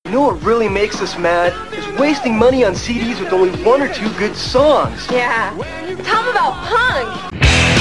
You know what really makes us mad? Is wasting money on CDs with only one or two good songs. Yeah. Tell them about punk.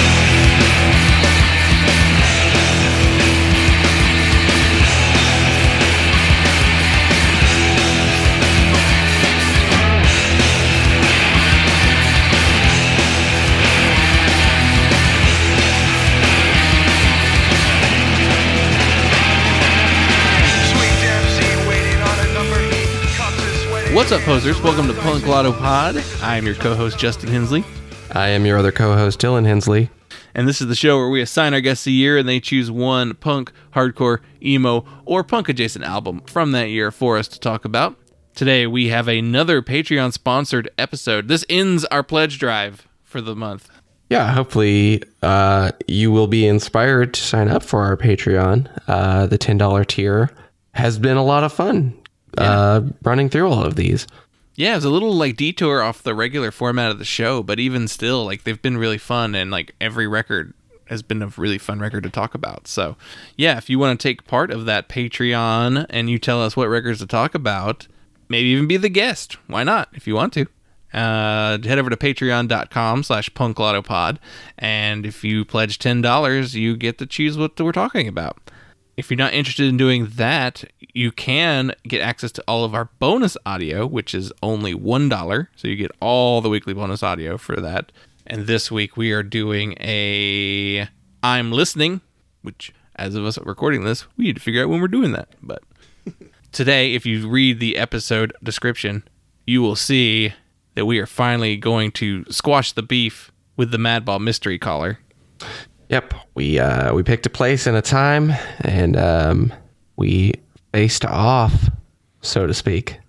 What's up, posers? Welcome to Punk Lotto Pod. I am your co-host, Justin Hensley. I am your other co-host, Dylan Hensley. And this is the show where we assign our guests a year and they choose one punk, hardcore, emo, or punk-adjacent album from that year for us to talk about. Today, we have another Patreon-sponsored episode. This ends our pledge drive for the month. Yeah, hopefully you will be inspired to sign up for our Patreon. The $10 tier has been a lot of fun. Running through all of these. Yeah, it was a little like detour off the regular format of the show, but even still, like, they've been really fun, and like every record has been a really fun record to talk about. So yeah, if you want to take part of that Patreon and you tell us what records to talk about, maybe even be the guest, why not, if you want to, head over to patreon.com/punklautopod, and if you pledge $10, you get to choose what we're talking about. If you're not interested in doing that, you can get access to all of our bonus audio, which is only $1. So you get all the weekly bonus audio for that. And this week we are doing a I'm Listening, which as of us recording this, we need to figure out when we're doing that. But today, if you read the episode description, you will see that we are finally going to squash the beef with the Madball Mystery Caller. Yep, we picked a place and a time, and we faced off, so to speak.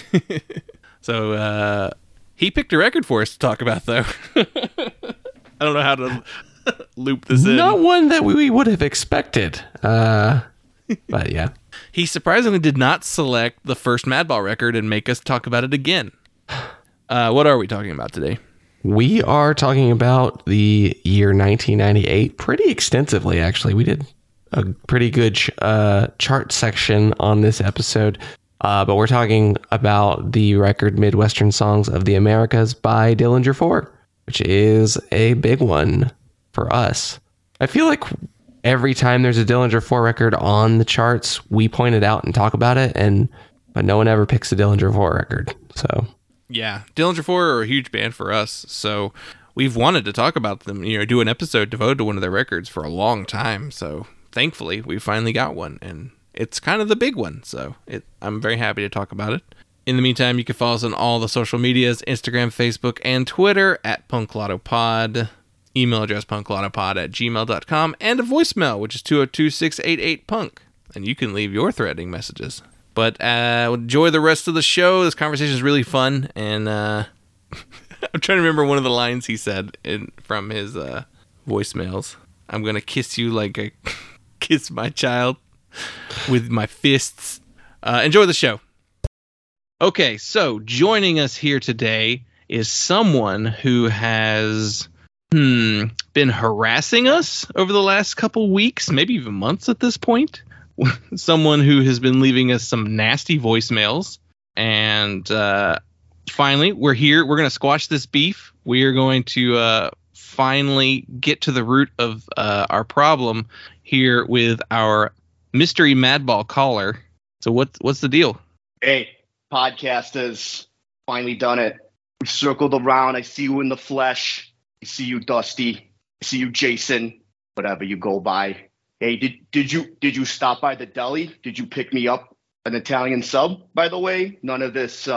So he picked a record for us to talk about, though. I don't know how to loop this in. Not one that we would have expected, but yeah. He surprisingly did not select the first Madball record and make us talk about it again. What are we talking about today? We are talking about the year 1998 pretty extensively, actually. We did a pretty good chart section on this episode, but we're talking about the record Midwestern Songs of the Americas by Dillinger 4, which is a big one for us. I feel like every time there's a Dillinger 4 record on the charts, we point it out and talk about it, but no one ever picks a Dillinger 4 record, so... Yeah, Dillinger 4 are a huge band for us, so we've wanted to talk about them, do an episode devoted to one of their records for a long time, so thankfully we finally got one, and it's kind of the big one, so I'm very happy to talk about it. In the meantime, you can follow us on all the social medias, Instagram, Facebook, and Twitter at punklautopod, email address punklautopod@gmail.com, and a voicemail, which is 202-688-PUNK, and you can leave your threatening messages. But enjoy the rest of the show. This conversation is really fun, and I'm trying to remember one of the lines he said from his voicemails. I'm gonna kiss you like I kiss my child with my fists. Enjoy the show. Okay, so joining us here today is someone who has been harassing us over the last couple weeks, maybe even months at this point. Someone who has been leaving us some nasty voicemails, and finally we're here. We're going to squash this beef. We are going to finally get to the root of our problem here with our mystery Madball caller. So what's the deal? Hey, podcasters, finally done it. We circled around. I see you in the flesh. I see you, Dusty. I see you, Jason, whatever you go by. Hey, did you stop by the deli? Did you pick me up an Italian sub, by the way? None of this,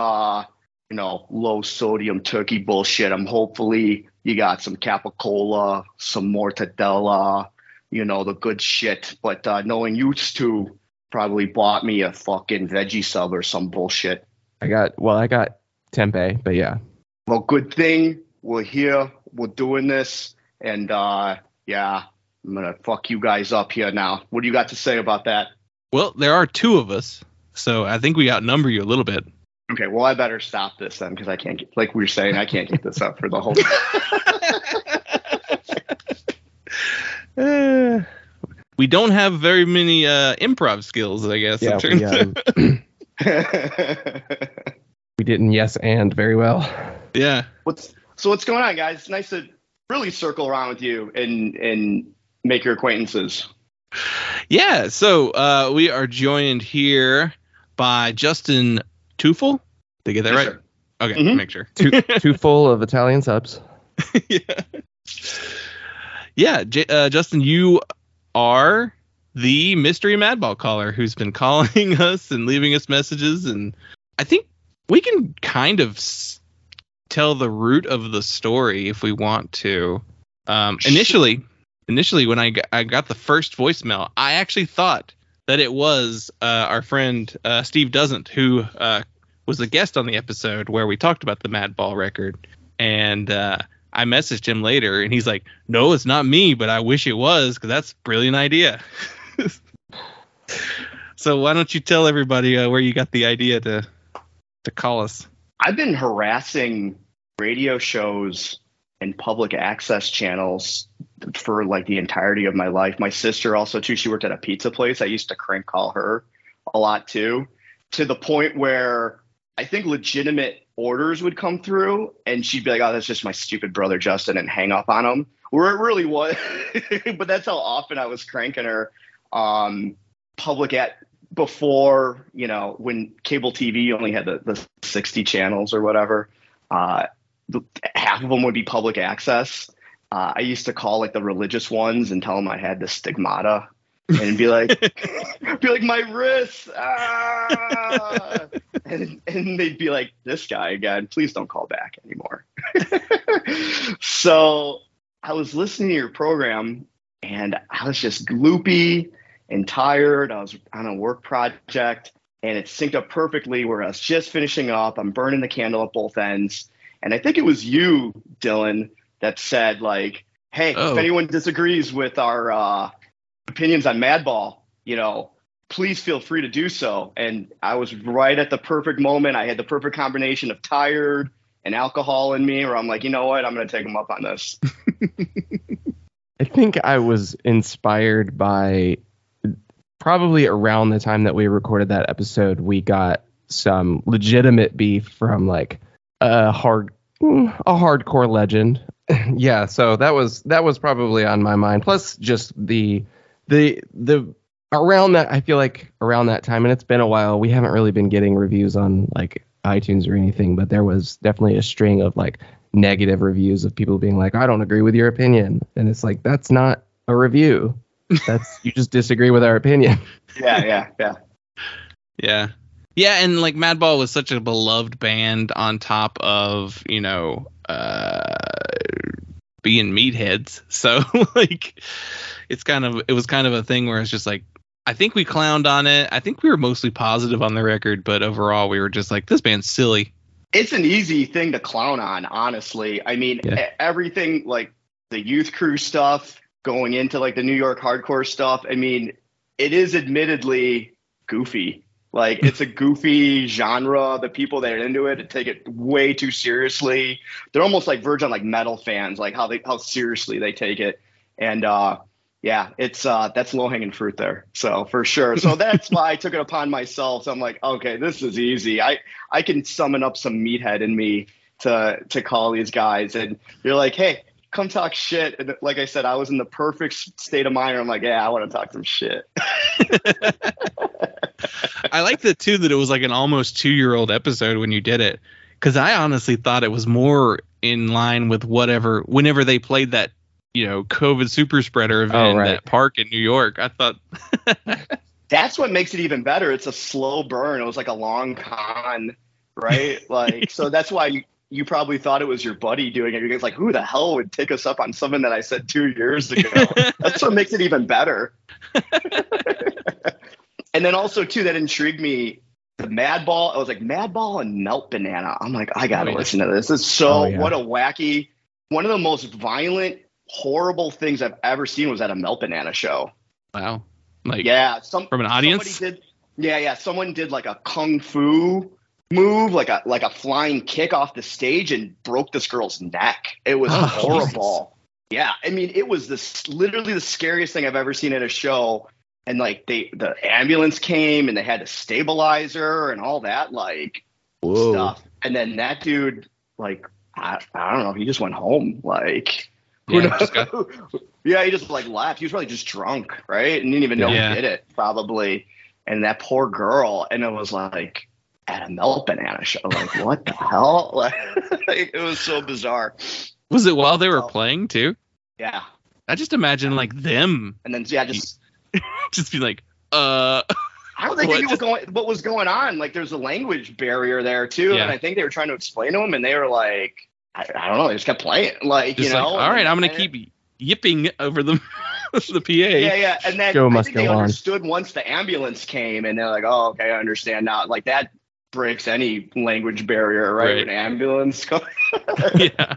low sodium turkey bullshit. Hopefully you got some capicola, some mortadella, the good shit. But knowing you two probably bought me a fucking veggie sub or some bullshit. I got tempeh, but yeah. Well, good thing we're here. We're doing this. And, yeah. I'm going to fuck you guys up here now. What do you got to say about that? Well, there are two of us, so I think we outnumber you a little bit. Okay, well, I better stop this then, because I can't get, like we were saying, I can't get this up for the whole We don't have very many improv skills, I guess. Yeah, We didn't yes and very well. Yeah. What's going on, guys? It's nice to really circle around with you and make your acquaintances. Yeah. So we are joined here by Justin Teufel. Did I get that right? Sir. Okay, Mhm. make sure. Too full of Italian subs. Yeah. Justin, you are the mystery Madball caller who's been calling us and leaving us messages, and I think we can kind of tell the root of the story if we want to. Initially, when I got the first voicemail, I actually thought that it was our friend Steve Doesn't, who was a guest on the episode where we talked about the Madball record, and I messaged him later, and he's like, "No, it's not me, but I wish it was, because that's a brilliant idea." So why don't you tell everybody where you got the idea to call us? I've been harassing radio shows and public access channels for like the entirety of my life. My sister also too, she worked at a pizza place. I used to crank call her a lot too, to the point where I think legitimate orders would come through and she'd be like, "Oh, that's just my stupid brother Justin," and hang up on him. Where it really was, but that's how often I was cranking her. Public at before, you know, when cable TV only had the 60 channels or whatever, half of them would be public access. I used to call like the religious ones and tell them I had the stigmata and be like, my wrist, and they'd be like, "This guy again, please don't call back anymore." So I was listening to your program and I was just loopy and tired. I was on a work project and it synced up perfectly where I was just finishing up. I'm burning the candle at both ends. And I think it was you, Dylan, that said like, "Hey, if anyone disagrees with our opinions on Madball, you know, please feel free to do so." And I was right at the perfect moment. I had the perfect combination of tired and alcohol in me where I'm like, you know what? I'm going to take them up on this. I think I was inspired by probably around the time that we recorded that episode, we got some legitimate beef from like a hardcore legend. Yeah, so that was probably on my mind. Plus just the around that, I feel like around that time, and it's been a while, we haven't really been getting reviews on like iTunes or anything, but there was definitely a string of like negative reviews of people being like, "I don't agree with your opinion." And it's like, that's not a review. That's you just disagree with our opinion. Yeah. And like Madball was such a beloved band on top of, you know, being meatheads. So like it was kind of a thing where it's just like, I think we clowned on it. I think we were mostly positive on the record, but overall we were just like, this band's silly. It's an easy thing to clown on, honestly. I mean, everything like the Youth Crew stuff going into like the New York hardcore stuff. I mean, it is admittedly goofy. Like it's a goofy genre. The people that are into it take it way too seriously. They're almost like verge on like metal fans, like how seriously they take it. And yeah, it's that's low hanging fruit there. So for sure. So that's why I took it upon myself. So I'm like, okay, this is easy. I can summon up some meathead in me to call these guys. And you're like, "Hey, come talk shit." And like I said, I was in the perfect state of mind. I'm like, yeah, I want to talk some shit. I liked it too that it was like an almost 2-year-old episode when you did it, because I honestly thought it was more in line with whenever they played that, you know, COVID super spreader event in that park in New York. I thought that's what makes it even better. It's a slow burn. It was like a long con, right? Like so that's why you probably thought it was your buddy doing it. You're like, who the hell would take us up on something that I said 2 years ago? That's what makes it even better. And then also, too, that intrigued me, the Madball. I was like, Madball and Melt Banana. I'm like, I got to listen to this. It's so, what a wacky, one of the most violent, horrible things I've ever seen was at a Melt Banana show. Wow. Like, yeah. From an audience? Someone did like a kung fu move, like a flying kick off the stage and broke this girl's neck. It was horrible. Jesus. Yeah. I mean, it was literally the scariest thing I've ever seen at a show. and like the ambulance came and they had a stabilizer and all that like stuff. And then that dude, like, I don't know, he just went home. Like, he just like left. He was probably just drunk, right? And didn't even know he did it, probably. And that poor girl, and it was like at a Melt Banana show. Like, what the hell? Like, it was so bizarre. Was it while they were playing too? Yeah. I just imagine like them, and then just be like, I don't think they knew what was going on. Like, there's a language barrier there too, and I think they were trying to explain to him, and they were like, I don't know, they just kept playing, like, just, you know. Like, all right, I'm gonna keep yipping over the PA. Yeah, and then I think they understood once the ambulance came, and they're like, oh, okay, I understand now. Like, that breaks any language barrier, right? An ambulance comes. Yeah.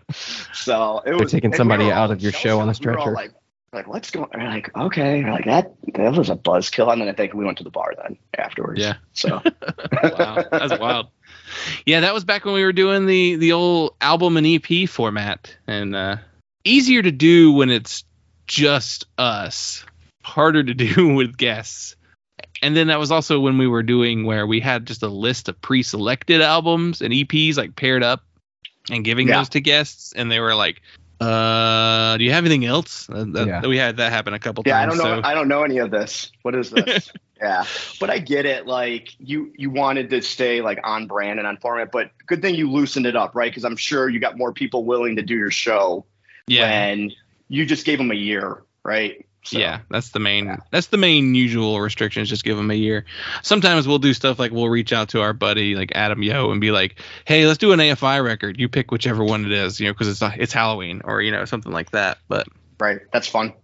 So it was. They're taking somebody out of your show on the stretcher. We like, what's going on? Like, okay. Like, that was a buzzkill. And then I think we went to the bar then afterwards. Yeah. So. Wow. That's wild. Yeah, that was back when we were doing the old album and EP format. And easier to do when it's just us. Harder to do with guests. And then that was also when we were doing where we had just a list of pre-selected albums and EPs like paired up and giving those to guests. And they were like, do you have anything else? We had that happen a couple times. Yeah, I don't know any of this. What is this? Yeah, but I get it. Like, you wanted to stay like on brand and on format, but good thing you loosened it up, right? Because I'm sure you got more people willing to do your show when you just gave them a year, right? So, yeah, that's the main usual restriction is just give them a year. Sometimes we'll do stuff like we'll reach out to our buddy like Adam Yo and be like, hey, let's do an AFI record. You pick whichever one it is, you know, because it's Halloween or, you know, something like that. But right, that's fun.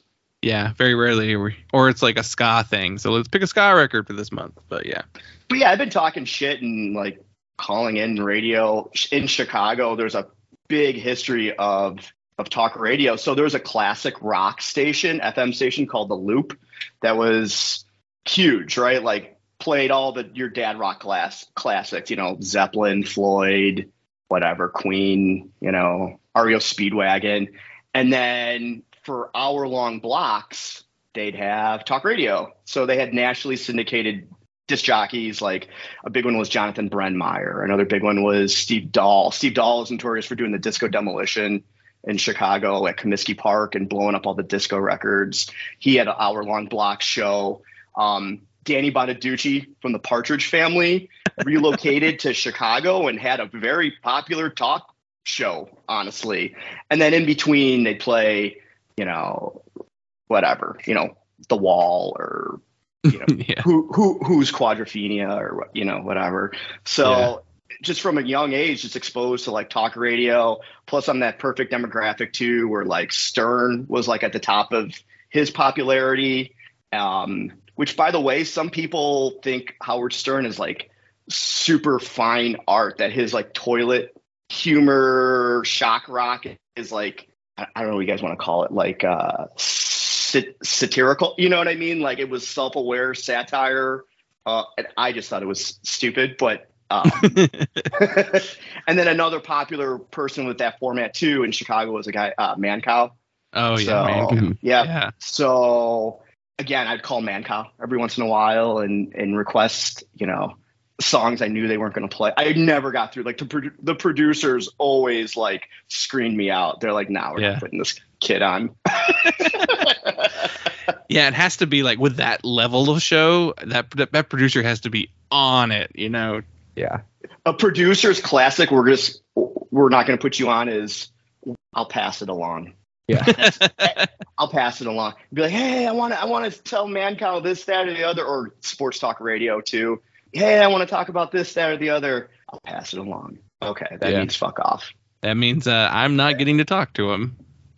Yeah, very rarely or it's like a ska thing. So let's pick a ska record for this month. But yeah, I've been talking shit and like calling in radio in Chicago. There's a big history of talk radio. So there was a classic rock station, FM station called The Loop that was huge, right? Like played all your dad rock classics, you know, Zeppelin, Floyd, whatever, Queen, you know, REO Speedwagon. And then for hour-long blocks, they'd have talk radio. So they had nationally syndicated disc jockeys. Like a big one was Jonathan Brennmeyer. Another big one was Steve Dahl. Steve Dahl is notorious for doing the Disco Demolition in Chicago at Comiskey Park and blowing up all the disco records. He had an hour-long block show. Danny Bonaducci from the Partridge Family relocated to Chicago and had a very popular talk show, honestly. And then in between, they'd play, you know, whatever, you know, The Wall or, you know, who's Quadrophenia or, you know, whatever. So just from a young age, just exposed to like talk radio. Plus I'm that perfect demographic too, where like Stern was like at the top of his popularity. Which by the way, some people think Howard Stern is like super fine art, that his like toilet humor, shock rock is like, I don't know what you guys want to call it, like satirical, you know what I mean? Like it was self-aware satire. And I just thought it was stupid, but and then another popular person with that format too in Chicago was a guy, Mancow. Oh yeah, Mancow. Yeah. So again, I'd call Mancow every once in a while and request, you know, songs I knew they weren't going to play. I never got through. Like the producers always like screened me out. They're like, "Nah, we're not putting this kid on." Yeah, it has to be like with that level of show. That producer has to be on it, you know. Yeah. A producer's classic. We're not going to put you on. Is I'll pass it along. Yeah. I'll pass it along. Be like, hey, I want to tell Mancow this, that, or the other, or sports talk radio too. Hey, I want to talk about this, that, or the other. I'll pass it along. Okay, that means fuck off. That means I'm not getting to talk to him.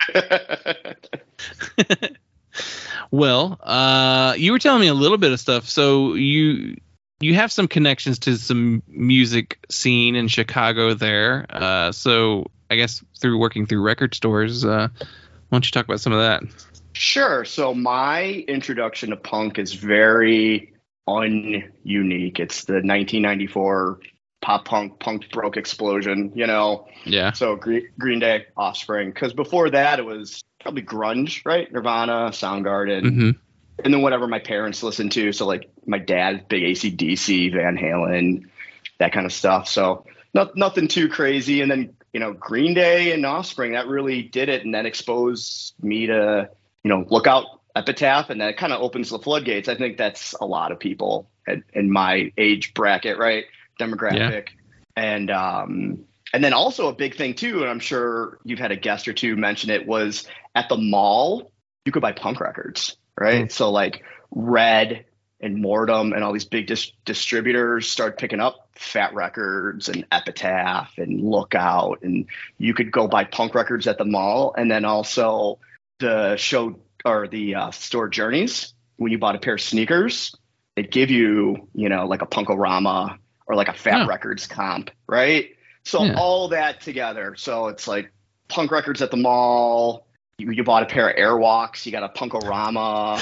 Well, you were telling me a little bit of stuff. So you have some connections to some music scene in Chicago there. So I guess through working through record stores, why don't you talk about some of that? Sure. So my introduction to punk is very ununique. It's the 1994 pop punk broke explosion, you know? Yeah. So Green Day, Offspring. Because before that, it was probably grunge, right? Nirvana, Soundgarden. Mm-hmm. and then whatever my parents listened to. So like my dad, big AC/DC, Van Halen, that kind of stuff. So nothing too crazy. And then, Green Day and Offspring, that really did it. And then exposed me to, look out Epitaph. And that kind of opens the floodgates. I think that's a lot of people in my age bracket, right? Demographic. Yeah. And then also a big thing too, and I'm sure you've had a guest or two mention it, was at the mall, you could buy punk records, right? Mm. So like Red and Mortem and all these big distributors started picking up Fat Records and Epitaph and Lookout, and you could go buy punk records at the mall. And then also the show or the store Journeys, when you bought a pair of sneakers, they'd give you, like a Punk-O-Rama or like a Fat Records comp, right? So all that together. So it's like punk records at the mall. You bought a pair of Airwalks. You got a Punk-O-Rama.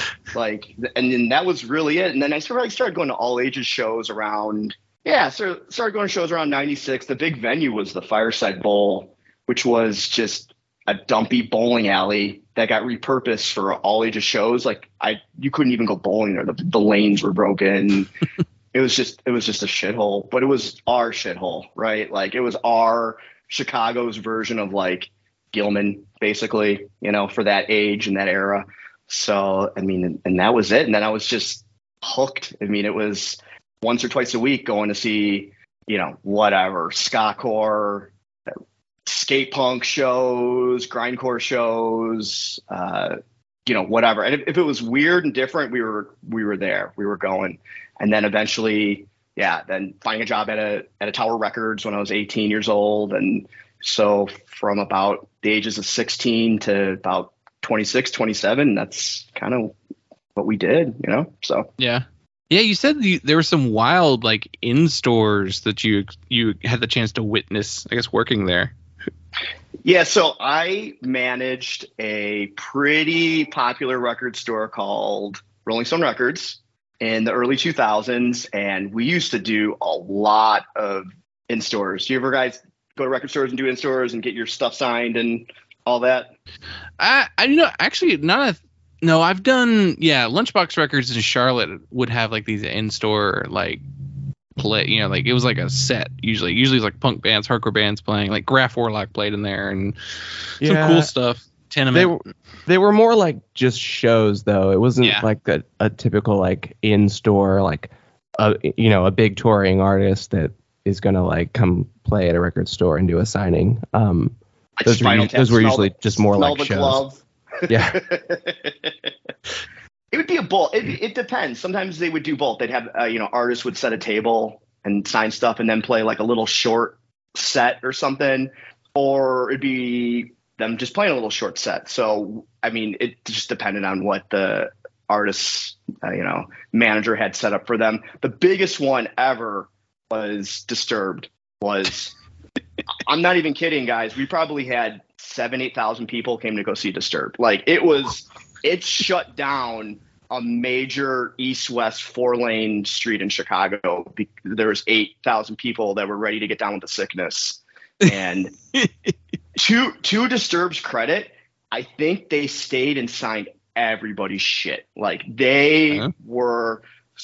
And then that was really it. And then I started going to all ages shows around. Yeah, so started going to shows around 96. The big venue was the Fireside Bowl, which was just a dumpy bowling alley that got repurposed for all ages shows. You couldn't even go bowling there. The lanes were broken. It was just a shithole, but it was our shithole, right? Like it was our Chicago's version of like Gilman, basically, for that age and that era. So, I mean, and that was it. And then I was just hooked. I mean, it was once or twice a week going to see, whatever, ska-core, skate punk shows, grindcore shows, whatever. And if it was weird and different, we were there, we were going. And then eventually, then finding a job at a Tower Records when I was 18 years old. And so from about the ages of 16 to about 26, 27, that's kind of what we did, so. Yeah. Yeah, you said there were some wild, like, in-stores that you had the chance to witness, I guess, working there. Yeah, so I managed a pretty popular record store called Rolling Stone Records in the early 2000s, and we used to do a lot of in-stores. Do you ever guys go to record stores and do in-stores and get your stuff signed and all that? Actually, no, I've done, Lunchbox Records in Charlotte would have like these in-store like play, like it was like a set usually it was like punk bands, hardcore bands playing, like Graf Warlock played in there and some cool stuff. Tenement. They were more like just shows though. It wasn't like a typical like in-store, like a big touring artist that is going to like come play at a record store and do a signing. Those were usually just more like shows. Glove. Yeah. It would be a both. It depends. Sometimes they would do both. They'd have, artists would set a table and sign stuff and then play like a little short set or something, or it'd be them just playing a little short set. So, I mean, it just depended on what the artist's, manager had set up for them. The biggest one ever was Disturbed. I'm not even kidding, guys. We probably had 8,000 people came to go see Disturbed. Like it shut down a major east-west 4-lane street in Chicago. There was 8,000 people that were ready to get down with the sickness. And to Disturbed's credit, I think they stayed and signed everybody's shit. Like they were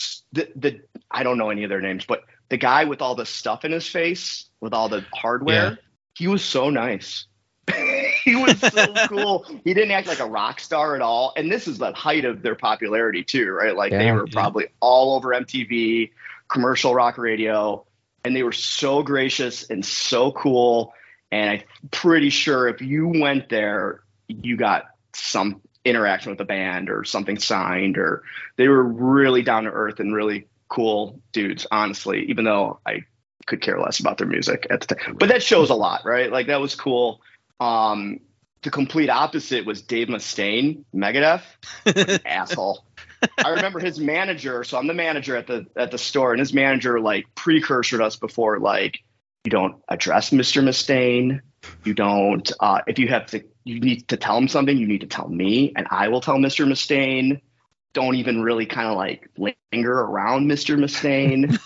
I don't know any of their names, but the guy with all the stuff in his face, with all the hardware, he was so nice. He was so cool. He didn't act like a rock star at all. And this is the height of their popularity too, right? Like they were probably all over MTV, commercial rock radio, and they were so gracious and so cool. And I'm pretty sure if you went there, you got some interaction with the band or something signed, or they were really down to earth and really cool dudes, honestly, even though I could care less about their music at the time. But that shows a lot, right? Like that was cool. The complete opposite was Dave Mustaine, Megadeth. Asshole. I remember his manager. So I'm the manager at the store, and his manager like precursored us before, like, you don't address Mr. Mustaine. You don't, if you need to tell him something, you need to tell me, and I will tell Mr. Mustaine. Don't even really kind of like linger around Mr. Mustaine.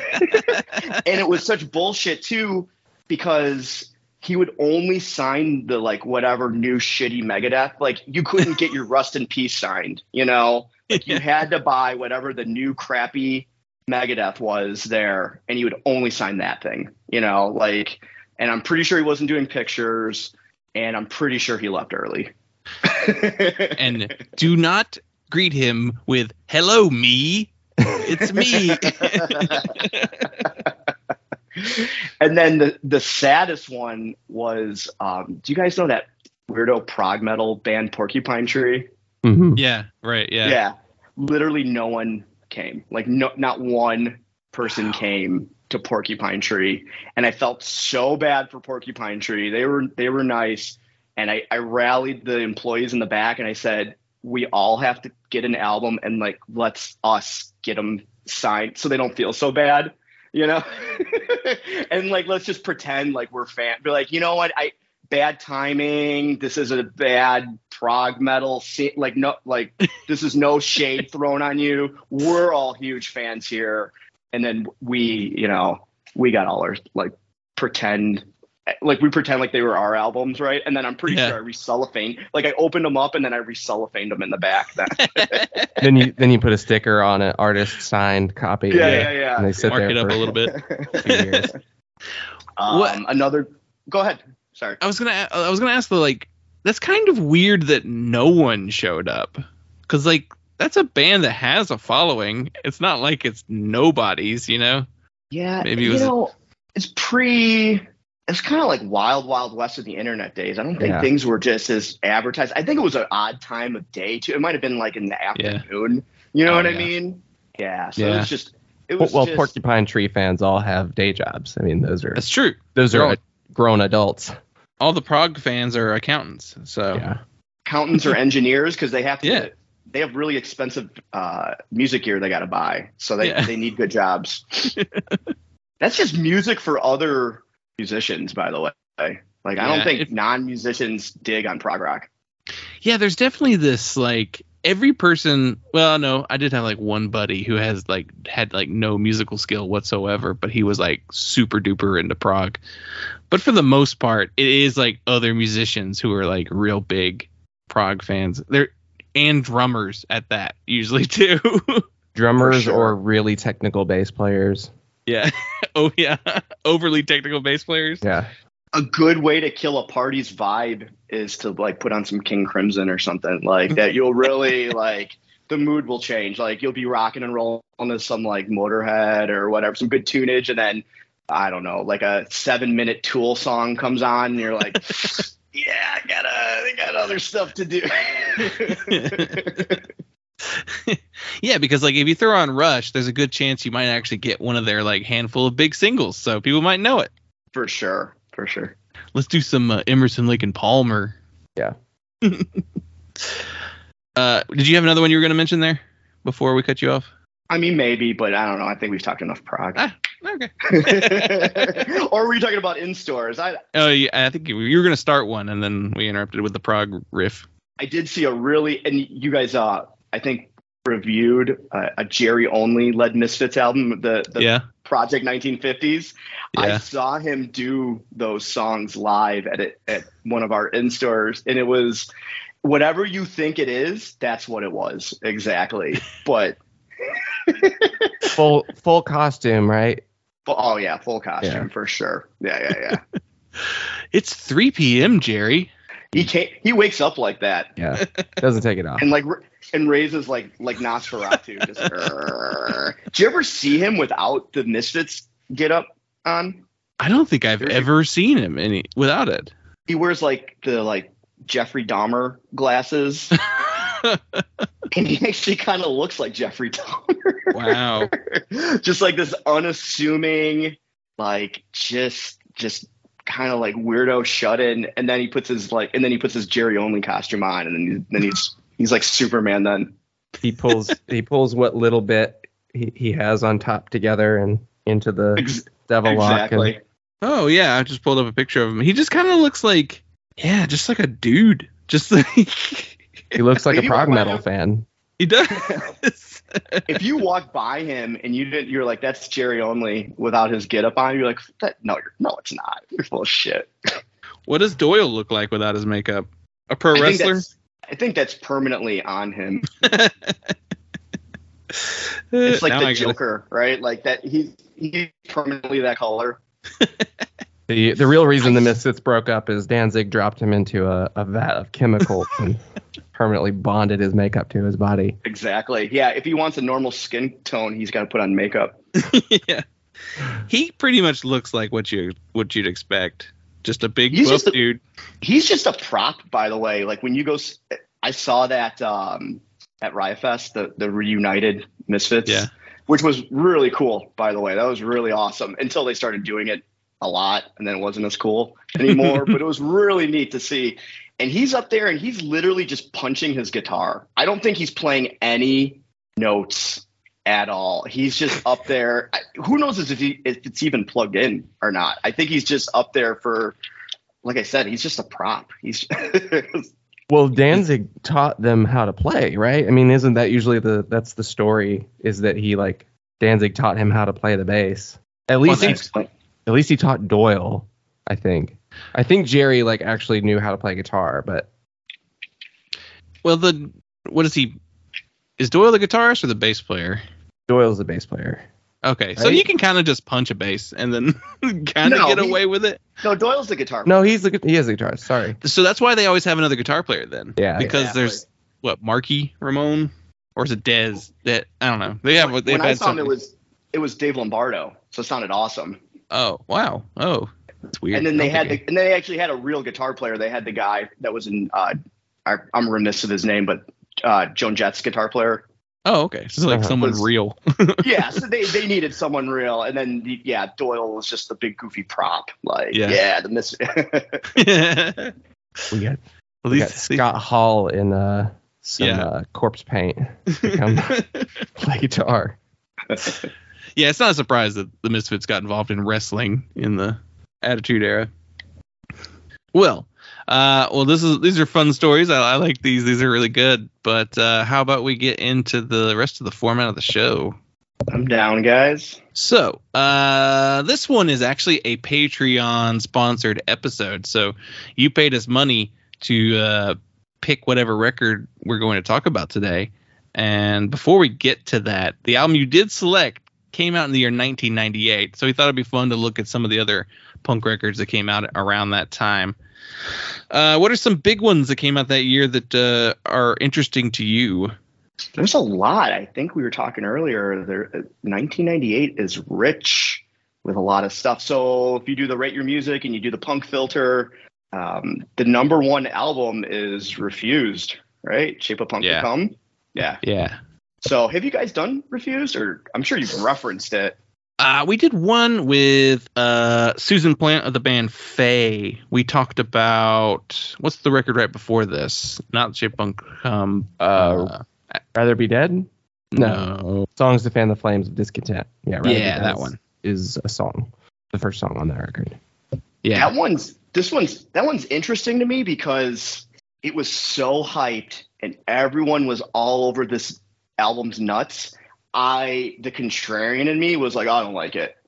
And it was such bullshit too, because he would only sign the like whatever new shitty Megadeth. Like you couldn't get your Rust in Peace signed, Like you had to buy whatever the new crappy Megadeth was there, and you would only sign that thing, you know, like, and I'm pretty sure he wasn't doing pictures, and I'm pretty sure he left early. And do not greet him with "Hello, me. It's me." And then the saddest one was, do you guys know that weirdo prog metal band Porcupine Tree? Mm-hmm. Yeah, right. Yeah. Yeah. Literally no one came. Like not one person came to Porcupine Tree. And I felt so bad for Porcupine Tree. They were nice. And I rallied the employees in the back and I said, we all have to get an album and like, let's us get them signed so they don't feel so bad, you know? And like, let's just pretend like we're be like, you know what? Bad timing. This is a bad prog metal scene. Like, no, like this is no shade thrown on you. We're all huge fans here. And then we got all our like pretend like they were our albums, right? And then I'm pretty sure I re-cellophane. Like I opened them up and then I re-cellophaned them in the back. Then you put a sticker on an artist signed copy. Yeah. And they sit Mark there it up for a little bit. 2 years. Go ahead. Sorry. I was gonna ask though, like, that's kind of weird that no one showed up, because like that's a band that has a following. It's not like it's nobody's, you know. Yeah, maybe it was. It's kind of like wild west of the internet days. I don't think things were just as advertised. I think it was an odd time of day too. It might have been like in the afternoon. You know what I mean? Yeah. So it was just Porcupine Tree fans all have day jobs. I mean, that's true. Those are grown adults. All the prog fans are accountants. So accountants or engineers, because they have to. They have really expensive music gear they got to buy, so they need good jobs. That's just music for other musicians, by the way. Like I don't think non-musicians dig on prog rock. Yeah, there's definitely this like every person. Well, no, I did have like one buddy who had no musical skill whatsoever, but he was like super duper into prog. But for the most part, it is like other musicians who are like real big prog fans. And drummers at that usually too. Drummers or really technical bass players. Yeah. Oh yeah. Overly technical bass players. Yeah. A good way to kill a party's vibe is to like put on some King Crimson or something like that. You'll really like the mood will change. Like you'll be rocking and rolling to some like Motorhead or whatever, some good tunage, and then I don't know, like a 7-minute Tool song comes on and you're like, yeah, I got other stuff to do. Yeah, because like if you throw on Rush, there's a good chance you might actually get one of their like handful of big singles, so people might know it. For sure. Let's do some Emerson, Lake and Palmer. Yeah. Did you have another one you were going to mention there before we cut you off? I mean, maybe, but I don't know. I think we've talked enough prog. Okay. Or were you talking about in stores? I think you were going to start one, and then we interrupted with the prog riff. I did see and you guys, I think, reviewed a Jerry Only led Misfits album, the Project 1950s. Yeah. I saw him do those songs live at one of our in stores, and it was whatever you think it is. That's what it was exactly, but. full costume, right? Oh yeah, full costume for sure. Yeah. It's 3 p.m., Jerry. He wakes up like that. Yeah, doesn't take it off. And raises like Nosferatu. Did you ever see him without the Misfits get up on? I don't think I've ever seen him without it. He wears like the Jeffrey Dahmer glasses. And he actually kind of looks like Jeffrey Dahmer. Wow. Just like this unassuming, like just kind of like weirdo shut in, and then he puts his Jerry Only costume on, and then he's like Superman. Then he pulls what little bit he has on top together and into the devil lock. Exactly. Oh yeah, I just pulled up a picture of him. He just kind of looks like just like a dude. Just like he looks like a prog metal fan. He does. If you walk by him and you're like, that's Jerry Only without his getup on, you're like, no, it's not. You're full of shit. What does Doyle look like without his makeup? A pro wrestler? I think that's permanently on him. It's like the Joker, right? Like that he's permanently that color. The real reason the Misfits broke up is Danzig dropped him into a vat of chemicals and permanently bonded his makeup to his body. Exactly. Yeah, if he wants a normal skin tone, he's got to put on makeup. Yeah. He pretty much looks like what you'd expect. Just a big buff dude. He's just a prop, by the way. Like when you go, I saw that at Riot Fest, the reunited Misfits, which was really cool, by the way. That was really awesome until they started doing it a lot, and then it wasn't as cool anymore. But it was really neat to see. And he's up there, and he's literally just punching his guitar. I don't think he's playing any notes at all. He's just up there. Who knows if it's even plugged in or not? I think he's just up there for, like I said, he's just a prop. He's well, Danzig taught them how to play, right? I mean, isn't that usually that's the story? Is that Danzig taught him how to play the bass? At least he taught Doyle, I think. I think Jerry actually knew how to play guitar, but what is he? Is Doyle the guitarist or the bass player? Doyle's the bass player. Okay, right? So you can kind of just punch a bass and then kind of get away with it. No, Doyle's the guitar player. No, he is the guitarist. Sorry. So that's why they always have another guitar player then. Yeah. Because there's Marky Ramone, or is it Dez? That I don't know. When I saw him, it was Dave Lombardo, so it sounded awesome. Oh wow! Oh, that's weird. And then they actually had a real guitar player. They had the guy that was in I'm remiss of his name, but Joan Jett's guitar player. Oh, okay. So it's someone real. Yeah, so they needed someone real, and then Doyle was just the big goofy prop. The miss. we got Scott Hall in some corpse paint to come play guitar. Yeah, it's not a surprise that the Misfits got involved in wrestling in the Attitude Era. Well, these are fun stories. I like these. These are really good. But how about we get into the rest of the format of the show? I'm down, guys. So this one is actually a Patreon-sponsored episode. So you paid us money to pick whatever record we're going to talk about today. And before we get to that, the album you did select came out in the year 1998. So we thought it'd be fun to look at some of the other punk records that came out around that time. What are some big ones that came out that year that are interesting to you? There's a lot. I think we were talking earlier. 1998 is rich with a lot of stuff. So if you do the Rate Your Music and you do the punk filter, the number one album is Refused, right? Shape of Punk to Come. Yeah. Yeah. So have you guys done Refused? Or I'm sure you've referenced it. We did one with Susan Plant of the band Faye. We talked about, what's the record right before this? Not Shape Punk. Rather Be Dead? No. Songs to Fan the Flames of Discontent. Yeah, Rather Be Dead that one is a song. The first song on that record. Yeah. That one's interesting to me because it was so hyped and everyone was all over this album's nuts. The contrarian in me was like, I don't like it.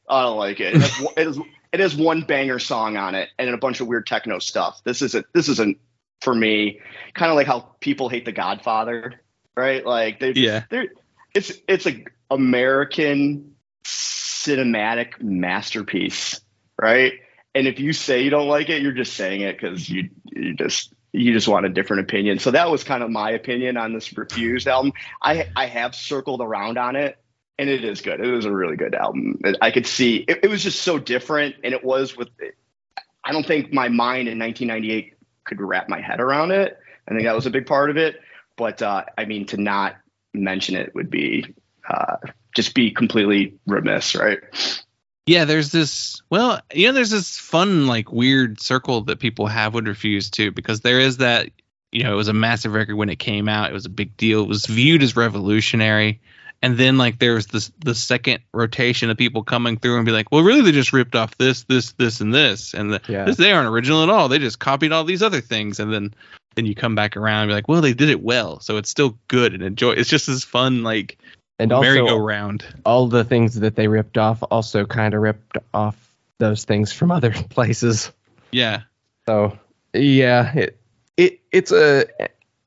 It has one banger song on it and a bunch of weird techno stuff. This isn't for me. Kind of like how people hate The Godfather, right? Like it's a American cinematic masterpiece, right? And if you say you don't like it, you're just saying it because you just want a different opinion. So that was kind of my opinion on this Refused album. I have circled around on it, and it is good. It was a really good album. I could see it was just so different, and it was I don't think my mind in 1998 could wrap my head around it. I think that was a big part of it. But I mean, to not mention it would be just be completely remiss, right? Yeah, there's this fun, weird circle that people have with Refused too, because there is that, it was a massive record when it came out. It was a big deal. It was viewed as revolutionary. And then there was the second rotation of people coming through and be like, well, really, they just ripped off this, and this. And they aren't original at all. They just copied all these other things. And then you come back around and be like, well, they did it well. So it's still good and enjoy. It's just this fun, and merry-go-round. All the things that they ripped off also kind of ripped off those things from other places. Yeah. So yeah, it's a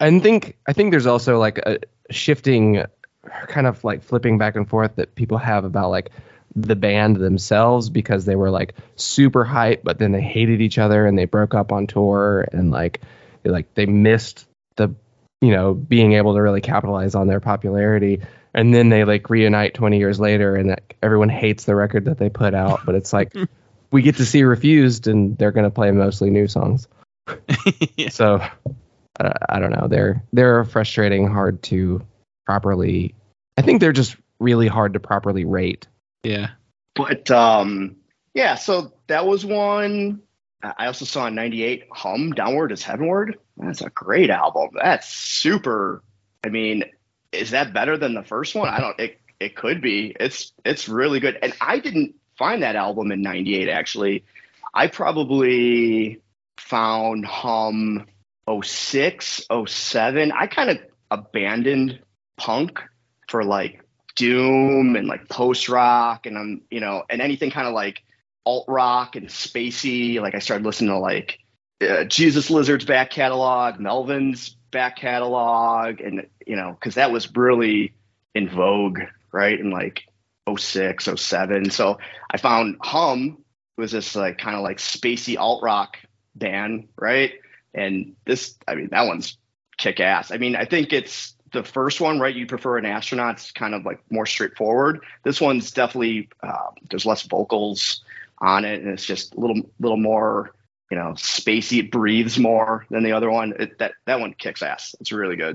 I think there's also like a shifting, kind of like flipping back and forth that people have about like the band themselves, because they were like super hype, but then they hated each other and they broke up on tour, and like they missed the, being able to really capitalize on their popularity. And then they like reunite 20 years later, and everyone hates the record that they put out, but it's like we get to see Refused, and they're going to play mostly new songs. Yeah. So I don't know. They're frustrating, hard to properly. I think they're just really hard to properly rate. Yeah. But yeah, so that was one. I also saw in '98 Hum, Downward is Heavenward. That's a great album. That's super. I mean, is that better than the first one? It could be. It's really good. And I didn't find that album in '98 actually. I probably found Hum 06, 07. I kind of abandoned punk for like doom and like post rock and and anything kind of like alt rock and spacey. Like I started listening to like Jesus Lizard's back catalog, Melvin's back catalog, and because that was really in vogue, right, in like 06, 07. So I found Hum was this like kind of like spacey alt rock band, right? And that one's kick ass. I mean, I think it's the first one, right? You prefer an astronaut. It's kind of like more straightforward. This one's definitely there's less vocals on it, and it's just a little more spacey. It breathes more than the other one. That one kicks ass. It's really good.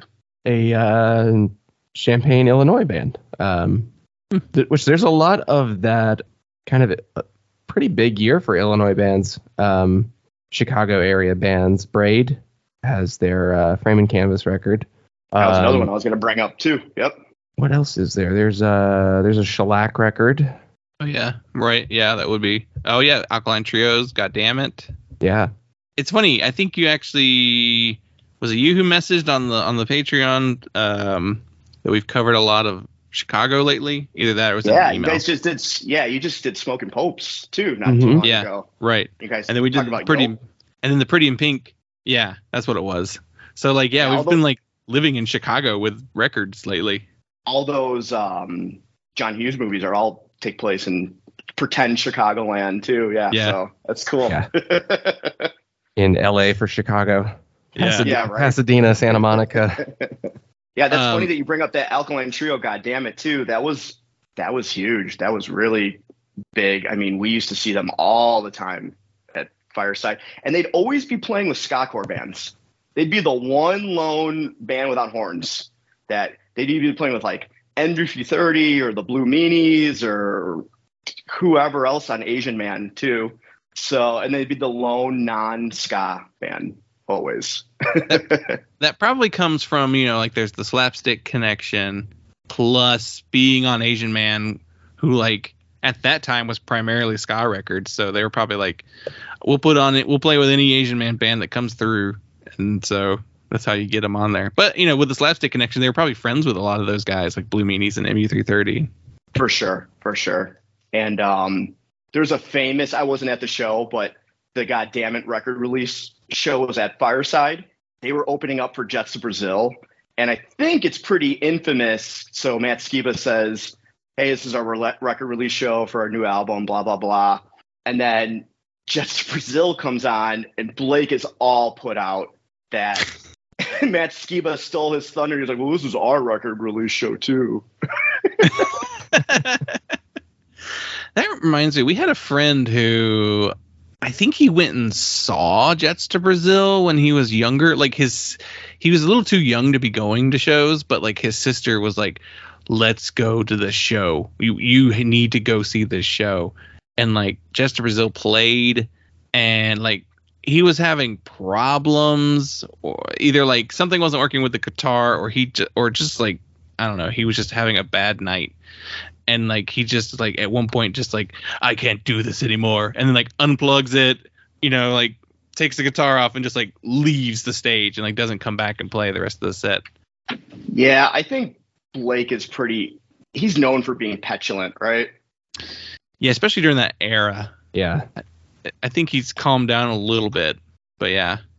A Champaign, Illinois band, which there's a lot of that kind of a pretty big year for Illinois bands. Chicago area bands. Braid has their Frame and Canvas record. That was another one I was going to bring up too. Yep. What else is there? There's a Shellac record. Oh yeah, right. Yeah, that would be. Oh yeah, Alkaline Trios. God damn it. Yeah. It's funny. I think you actually was it you who messaged on the Patreon that we've covered a lot of Chicago lately. Either that or was that an email? You guys just did. Yeah, you just did Smoking Popes too, not too long ago. Right. You guys. And then we did about Pretty, Yoke. and then the Pretty in Pink. Yeah, that's what it was. So like, we've been like living in Chicago with records lately. All those John Hughes movies are all take place in pretend Chicagoland too. Yeah. So that's cool. Yeah. In LA for Chicago. Yeah. Right. Pasadena, Santa Monica. Yeah, that's funny that you bring up that Alkaline Trio. God damn it, too. That was huge. That was really big. I mean, we used to see them all the time at Fireside, and they'd always be playing with ska-core bands. They'd be the one lone band without horns that they'd either be playing with like N330 or the Blue Meanies or whoever else on Asian Man too. So, and they'd be the lone non-ska band always. That probably comes from, like there's the slapstick connection plus being on Asian Man, who like at that time was primarily ska records. So they were probably like, we'll play with any Asian Man band that comes through. And so that's how you get them on there. But, with the slapstick connection, they were probably friends with a lot of those guys like Blue Meanies and MU330. For sure. And there's a famous, I wasn't at the show, but the Goddammit record release show was at Fireside. They were opening up for Jets to Brazil. And I think it's pretty infamous. So Matt Skiba says, hey, this is our record release show for our new album, blah, blah, blah. And then Jets to Brazil comes on and Blake is all put out that Matt Skiba stole his thunder. He's like, well, this is our record release show too. That reminds me, we had a friend who I think he went and saw Jets to Brazil when he was younger. Like he was a little too young to be going to shows, but like his sister was like, let's go to the show. You need to go see this show. And like Jets to Brazil played, and like he was having problems, or either like something wasn't working with the guitar, or just like, I don't know, he was just having a bad night. And like he just like at one point just like, I can't do this anymore, and then like unplugs it, like takes the guitar off and just like leaves the stage and like doesn't come back and play the rest of the set. Yeah, I think Blake is he's known for being petulant, right? Yeah, especially during that era. Yeah. I think he's calmed down a little bit, but yeah.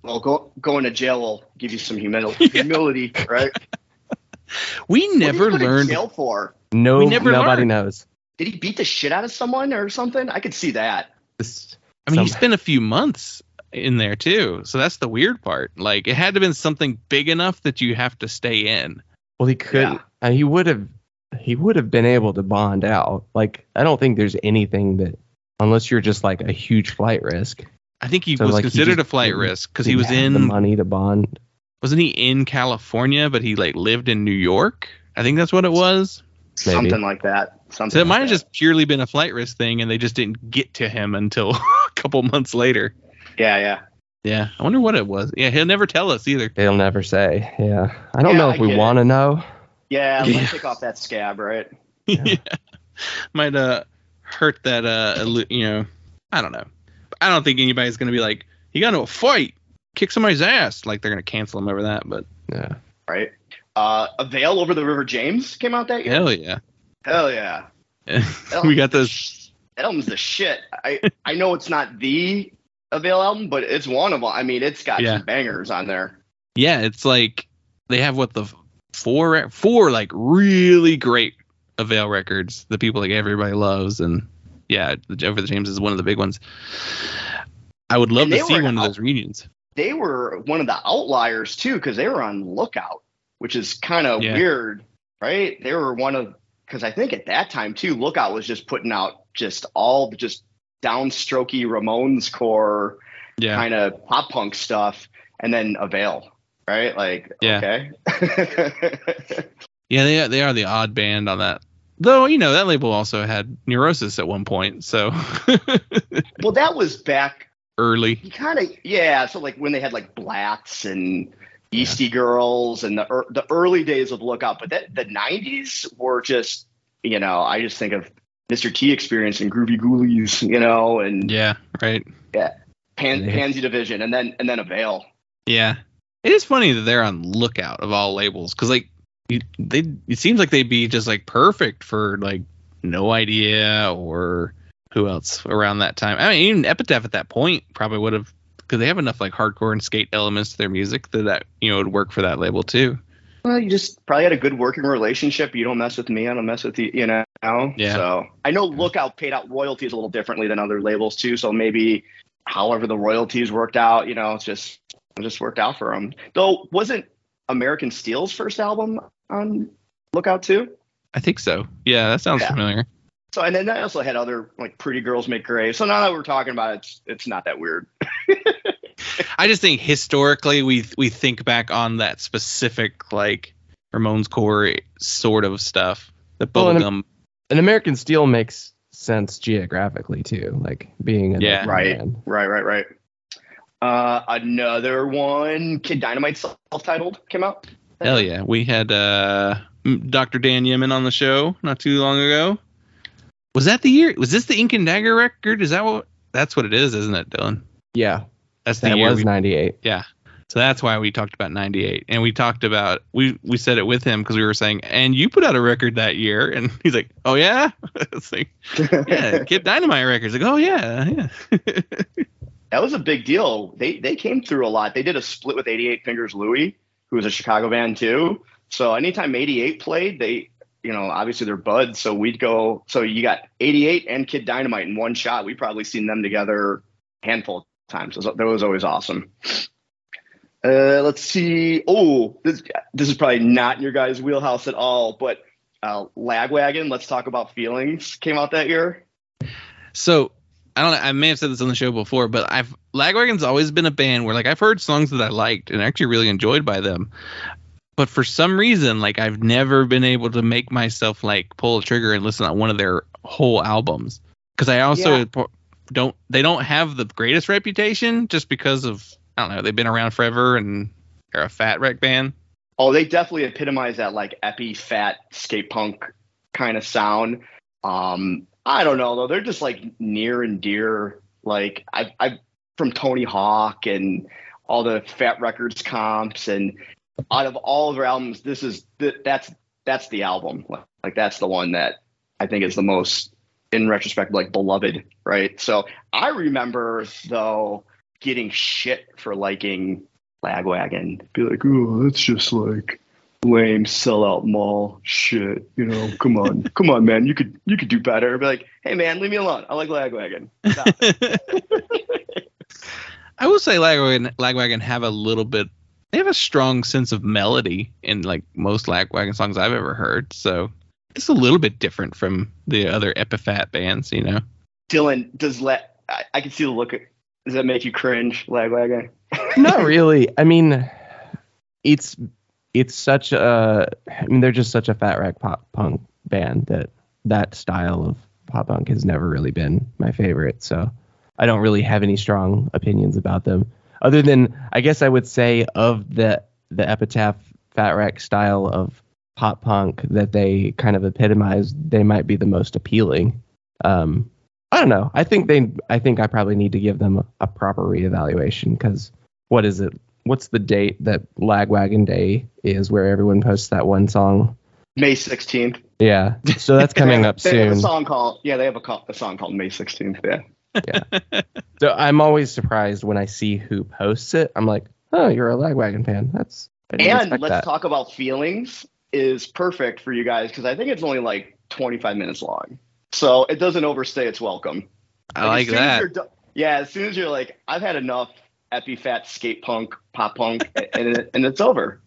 Well, going to jail will give you some humility, right? We never what did he go to learned. jail for? No, We never nobody learned. knows. Did he beat the shit out of someone or something? I could see that. I mean, he spent a few months in there too, so that's the weird part. Like, it had to have been something big enough that you have to stay in. Well, he couldn't. He would have been able to bond out. Like, I don't think there's anything that, unless you're just like a huge flight risk. I think he So, was like, he considered a just flight didn't- risk because he didn't was have the in. money to bond. Wasn't he in California, but he like lived in New York? I think that's what it was. Maybe. Something like that. Something. So it like might have that. just purely been a flight risk thing, and they just didn't get to him until a couple months later. Yeah. Yeah, I wonder what it was. Yeah, he'll never tell us either. They'll never say. Yeah, I don't Yeah, know I if we get it. want to know. Yeah, Yeah. let's take off that scab, right? Yeah. Might hurt that I don't know. I don't think anybody's gonna be like, he got into a fight, kick somebody's ass. Like, they're gonna cancel him over that, but Yeah. Right. A Veil Over the River James came out that year. hell yeah. Hell yeah. We got those. That album's the shit. I know it's not the Avail album, but it's one of them. I mean, it's got Yeah. some bangers on there. Yeah, it's like they have four like really great Avail records that people like everybody loves, and yeah, the Over the James is one of the big ones. I would love And to they see were one of out- those reunions. They were one of the outliers too, because they were on Lookout, which is kind of Yeah. weird, right? They were one of, because I think at that time too, Lookout was just putting out just all the just downstrokey Ramones core Yeah, kind of pop punk stuff, and then Avail, right? Like, Yeah. okay. yeah, they are the odd band on that. Though, you know, that label also had Neurosis at one point, so Well, that was back. early. You kind of, yeah. So like when they had like Blacks and Eastie Girls and the early days of Lookout, but the 90s were just, you know, I just think of Mr. T Experience and Groovy Ghoulies, you know, and Yeah, right. Pansy Division, and then Avail. Yeah, it is funny that they're on Lookout of all labels, because like it seems like they'd be just like perfect for like No Idea or who else around that time. I mean, even Epitaph at that point probably would have, because they have enough like hardcore and skate elements to their music that you know would work for that label too. Well, you just probably had a good working relationship. You don't mess with me, I don't mess with you, you know? Yeah. So I know Lookout paid out royalties a little differently than other labels too. So maybe however the royalties worked out, you know, it just worked out for them. Though, wasn't American Steel's first album on Lookout too? I think so. Yeah, that sounds Yeah. familiar. So, and then I also had other like Pretty Girls Make Graves. So now that we're talking about it, it's not that weird. I just think historically we think back on that specific like Ramones core sort of stuff. The Well, and- bubblegum. And American Steel makes sense geographically too, like being a Yeah. Right. band. Right. Another one, Kid Dynamite self-titled came out. Hell yeah. We had Dr. Dan Yemin on the show not too long ago. Was that the year? Was this the Ink and Dagger record? That's what it is, isn't it, Dylan? Yeah, That's the that year was 98. yeah. So that's why we talked about 98. And we talked about, we said it with him because we were saying, and you put out a record that year. And he's like, oh, yeah? It's like, yeah, Kid Dynamite records. Like, oh, yeah. That was a big deal. They came through a lot. They did a split with 88 Fingers Louie, who was a Chicago band too. So anytime 88 played, they, you know, obviously they're buds. So we'd go. So you got 88 and Kid Dynamite in one shot. We probably seen them together a handful of times. That was always awesome. Let's see. Oh, this is probably not in your guys' wheelhouse at all. But Lagwagon, Let's Talk About Feelings, came out that year. So I don't know. I may have said this on the show before, but Lagwagon's always been a band where like I've heard songs that I liked and actually really enjoyed by them. But for some reason, like I've never been able to make myself like pull a trigger and listen to one of their whole albums. Because I also don't have the greatest reputation just because of, I don't know, they've been around forever and they're a fat wreck band. Oh, they definitely epitomize that like epi fat skate punk kind of sound. I don't know though. They're just like near and dear. Like I from Tony Hawk and all the Fat Records comps, and out of all of their albums, that's the album. Like that's the one that I think is the most, in retrospect, like beloved, right? So I remember though getting shit for liking Lagwagon. Be like, oh, that's just like lame sellout mall shit. You know, come on, man, you could do better. Be like, hey man, leave me alone. I like Lagwagon. Stop it. I will say Lagwagon have a little bit. They have a strong sense of melody in like most Lagwagon songs I've ever heard. So it's a little bit different from the other Epitaph bands, you know. Dylan, I can see the look. Does that make you cringe, Lagwagon? Not really. I mean, it's such a. I mean, they're just such a fat wreck pop punk band that style of pop punk has never really been my favorite. So I don't really have any strong opinions about them, other than I guess I would say of the Epitaph fat wreck style of pop punk that they kind of epitomize, they might be the most appealing. I don't know. I think I probably need to give them a proper reevaluation, because what is it? What's the date that Lagwagon Day is, where everyone posts that one song? May 16th. Yeah. So that's coming up soon. They have a song called May 16th. Yeah. Yeah. So I'm always surprised when I see who posts it. I'm like, oh, you're a Lagwagon fan. And let's talk about feelings is perfect for you guys, because I think it's only like 25 minutes long. So it doesn't overstay its welcome. I like that. As soon as you're like, I've had enough Epifat skate punk, pop punk, and it's over.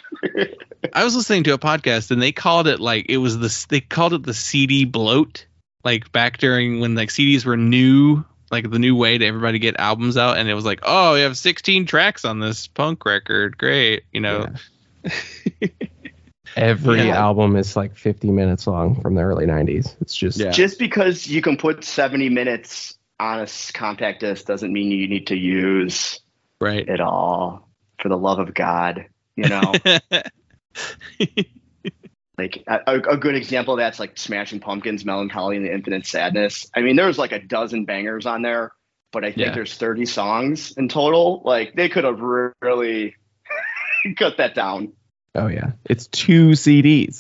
I was listening to a podcast and they called it the CD bloat, like back during when like CDs were new, like the new way to everybody get albums out, and it was like, oh, you have 16 tracks on this punk record, great, you know. Yeah. Every album is like 50 minutes long from the early 90s. It's just because you can put 70 minutes on a compact disc doesn't mean you need to use it all. For the love of God, you know. Like a good example of that's like Smashing Pumpkins' Melancholy and the Infinite Sadness. I mean, there's like a dozen bangers on there, but I think there's 30 songs in total. Like they could have really cut that down. Oh yeah, it's 2 CDs.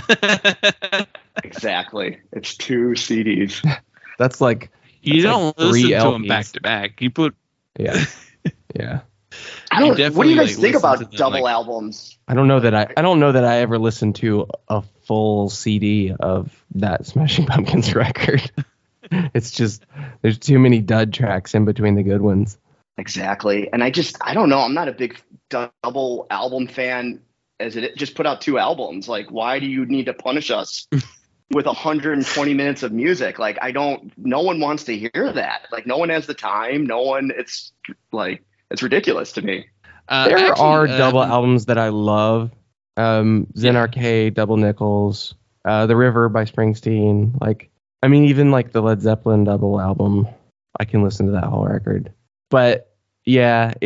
Exactly, it's 2 CDs. That's like you don't like listen to LPs. them back to back. You put yeah. What do you guys think about double albums? I don't know that I ever listened to a full CD of that Smashing Pumpkins record. It's just there's too many dud tracks in between the good ones. Exactly, and I don't know. I'm not a big double album fan. As it just put out 2 albums, like why do you need to punish us with 120 minutes of music? Like no one wants to hear that. Like no one has the time. It's ridiculous to me. There are double albums that I love. Zen Arcade, Double Nickels, The River by Springsteen. Like, I mean, even like the Led Zeppelin double album, I can listen to that whole record. But yeah,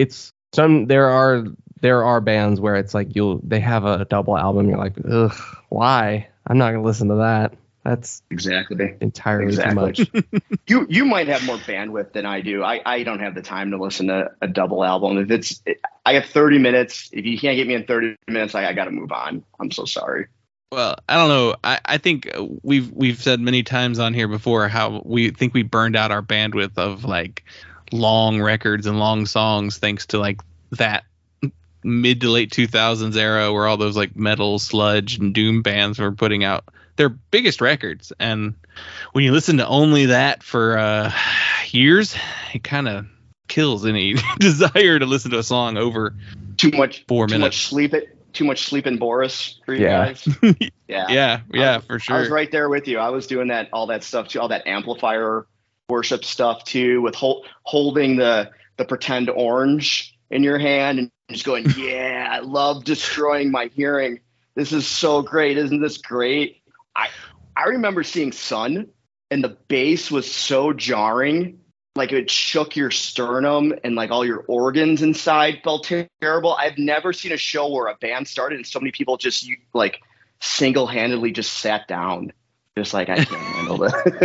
there are bands where it's like they have a double album. You're like, ugh, why? I'm not gonna listen to that. That's entirely too much. You might have more bandwidth than I do. I don't have the time to listen to a double album. I have 30 minutes. If you can't get me in 30 minutes, I got to move on. I'm so sorry. Well, I don't know. I think we've said many times on here before how we think we burned out our bandwidth of like long records and long songs thanks to like that mid to late 2000s era where all those like metal, sludge, and doom bands were putting out their biggest records. And when you listen to only that for years, it kind of kills any desire to listen to a song over too much 4 minutes. Too much sleep in Boris for you guys. Yeah, for sure. I was right there with you. I was doing all that stuff too, all that amplifier worship stuff too, with holding the pretend orange in your hand and just going, yeah, I love destroying my hearing. This is so great. Isn't this great? I remember seeing Sun, and the bass was so jarring, like it shook your sternum and like all your organs inside felt terrible. I've never seen a show where a band started and so many people just like single-handedly just sat down. Just like, I can't handle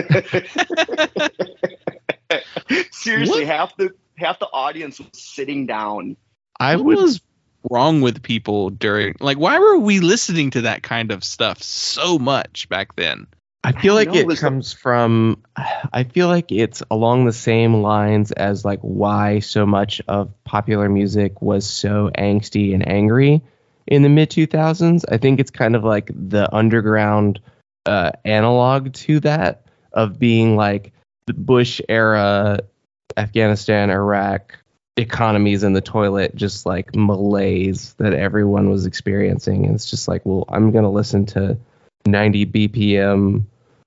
that. Seriously, half the audience was sitting down. What was wrong with people during, like, why were we listening to that kind of stuff so much back then? I feel like it comes from, I feel like it's along the same lines as like why so much of popular music was so angsty and angry in the mid 2000s. I think it's kind of like the underground analog to that, of being like the Bush era, Afghanistan, Iraq economies in the toilet, just like malaise that everyone was experiencing. And it's just like, well, I'm going to listen to 90 BPM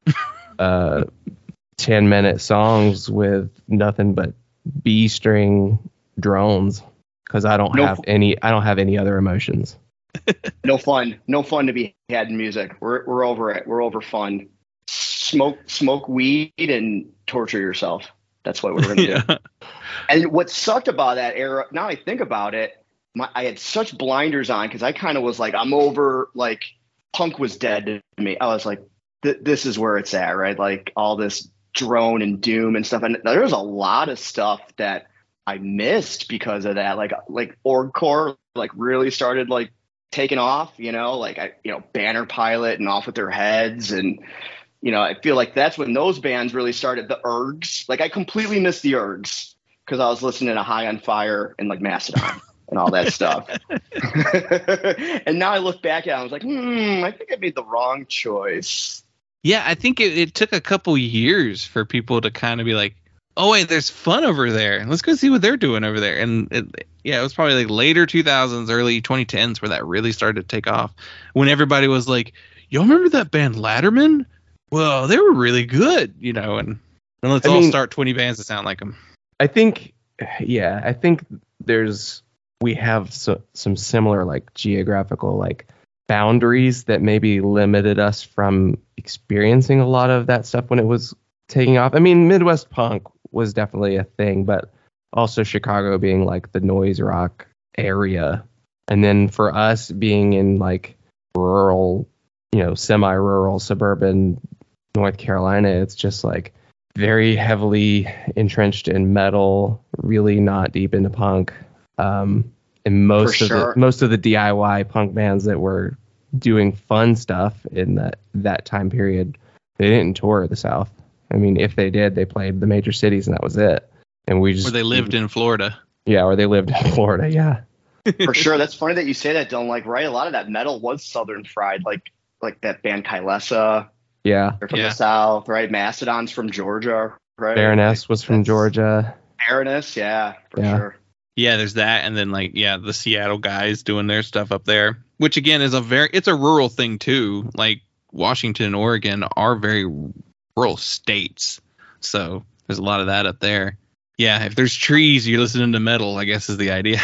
10-minute songs with nothing but B string drones because I don't have any other emotions. No fun to be had in music. We're over it. We're over fun. Smoke weed and torture yourself. That's what we're gonna do. And what sucked about that era, now I think about it, I had such blinders on because I kind of was like, I'm over, like punk was dead to me. I was like, this is where it's at, right? Like all this drone and doom and stuff. And there's a lot of stuff that I missed because of that. Like Orgcore, like really started like taking off, Banner Pilot and Off With Their Heads. And, I feel like that's when those bands really started. The Ergs, like I completely missed the Ergs because I was listening to High on Fire and like Mastodon and all that stuff. And now I look back at it, I was like, I think I made the wrong choice. Yeah, I think it took a couple years for people to kind of be like, oh, wait, there's fun over there. Let's go see what they're doing over there. And it was probably like later 2000s, early 2010s where that really started to take off. When everybody was like, y'all remember that band Latterman? Well, they were really good, and let's all start 20 bands that sound like them. I think we have some similar like geographical like boundaries that maybe limited us from experiencing a lot of that stuff when it was taking off. I mean, Midwest punk was definitely a thing, but also Chicago being like the noise rock area. And then for us being in like rural, semi-rural suburban North Carolina, it's just like very heavily entrenched in metal, really not deep into punk. And most of the DIY punk bands that were doing fun stuff in that time period, they didn't tour the South. I mean, if they did, they played the major cities and that was it. And we just, or they lived in Florida. Yeah, or they lived in Florida. Yeah, for sure. That's funny that you say that, Dylan. Like, right, a lot of that metal was Southern fried, like that band Kylesa. Yeah, they're from the South, right? Mastodon's from Georgia, right? Baroness was from Georgia. Baroness, yeah, for sure. Yeah, there's that, and then the Seattle guys doing their stuff up there, which again is it's a rural thing too. Like Washington and Oregon are very rural states, so there's a lot of that up there. Yeah, if there's trees, you're listening to metal, I guess is the idea.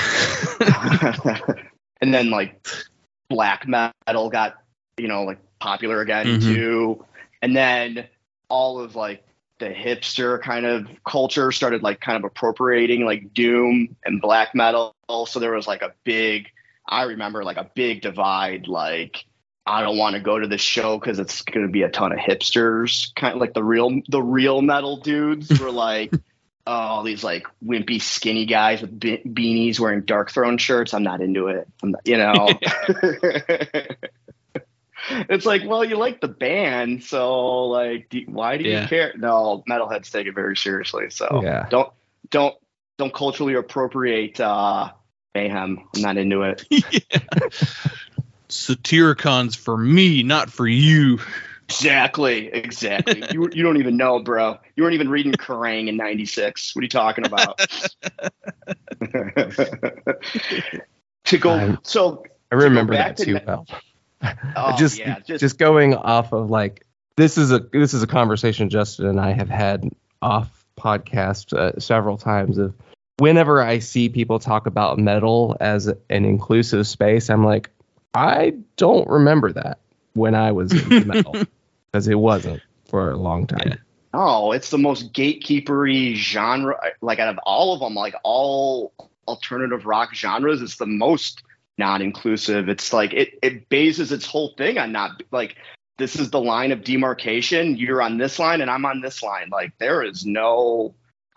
And then like black metal got popular again too, and then all of like the hipster kind of culture started like kind of appropriating like doom and black metal. So there was like I remember like a big divide. Like, I don't want to go to this show because it's going to be a ton of hipsters. Kind of like the real metal dudes were like, all these like wimpy skinny guys with beanies wearing Darkthrone shirts. I'm not into it. It's like, well, you like the band, so like, why do you care? No, metalheads take it very seriously. So don't culturally appropriate mayhem. I'm not into it. Satyricons for me, not for you. Exactly. You don't even know, bro. You weren't even reading Kerrang in '96. What are you talking about? I remember that too well. Just going off of like, this is a conversation Justin and I have had off podcast several times. Of whenever I see people talk about metal as an inclusive space, I'm like, I don't remember that when I was into metal, because it wasn't for a long time. Yeah. Oh, it's the most gatekeepery genre. Like out of all of them, like all alternative rock genres, it's the most non-inclusive. It's like it bases its whole thing on not like, this is the line of demarcation. You're on this line and I'm on this line. Like there is no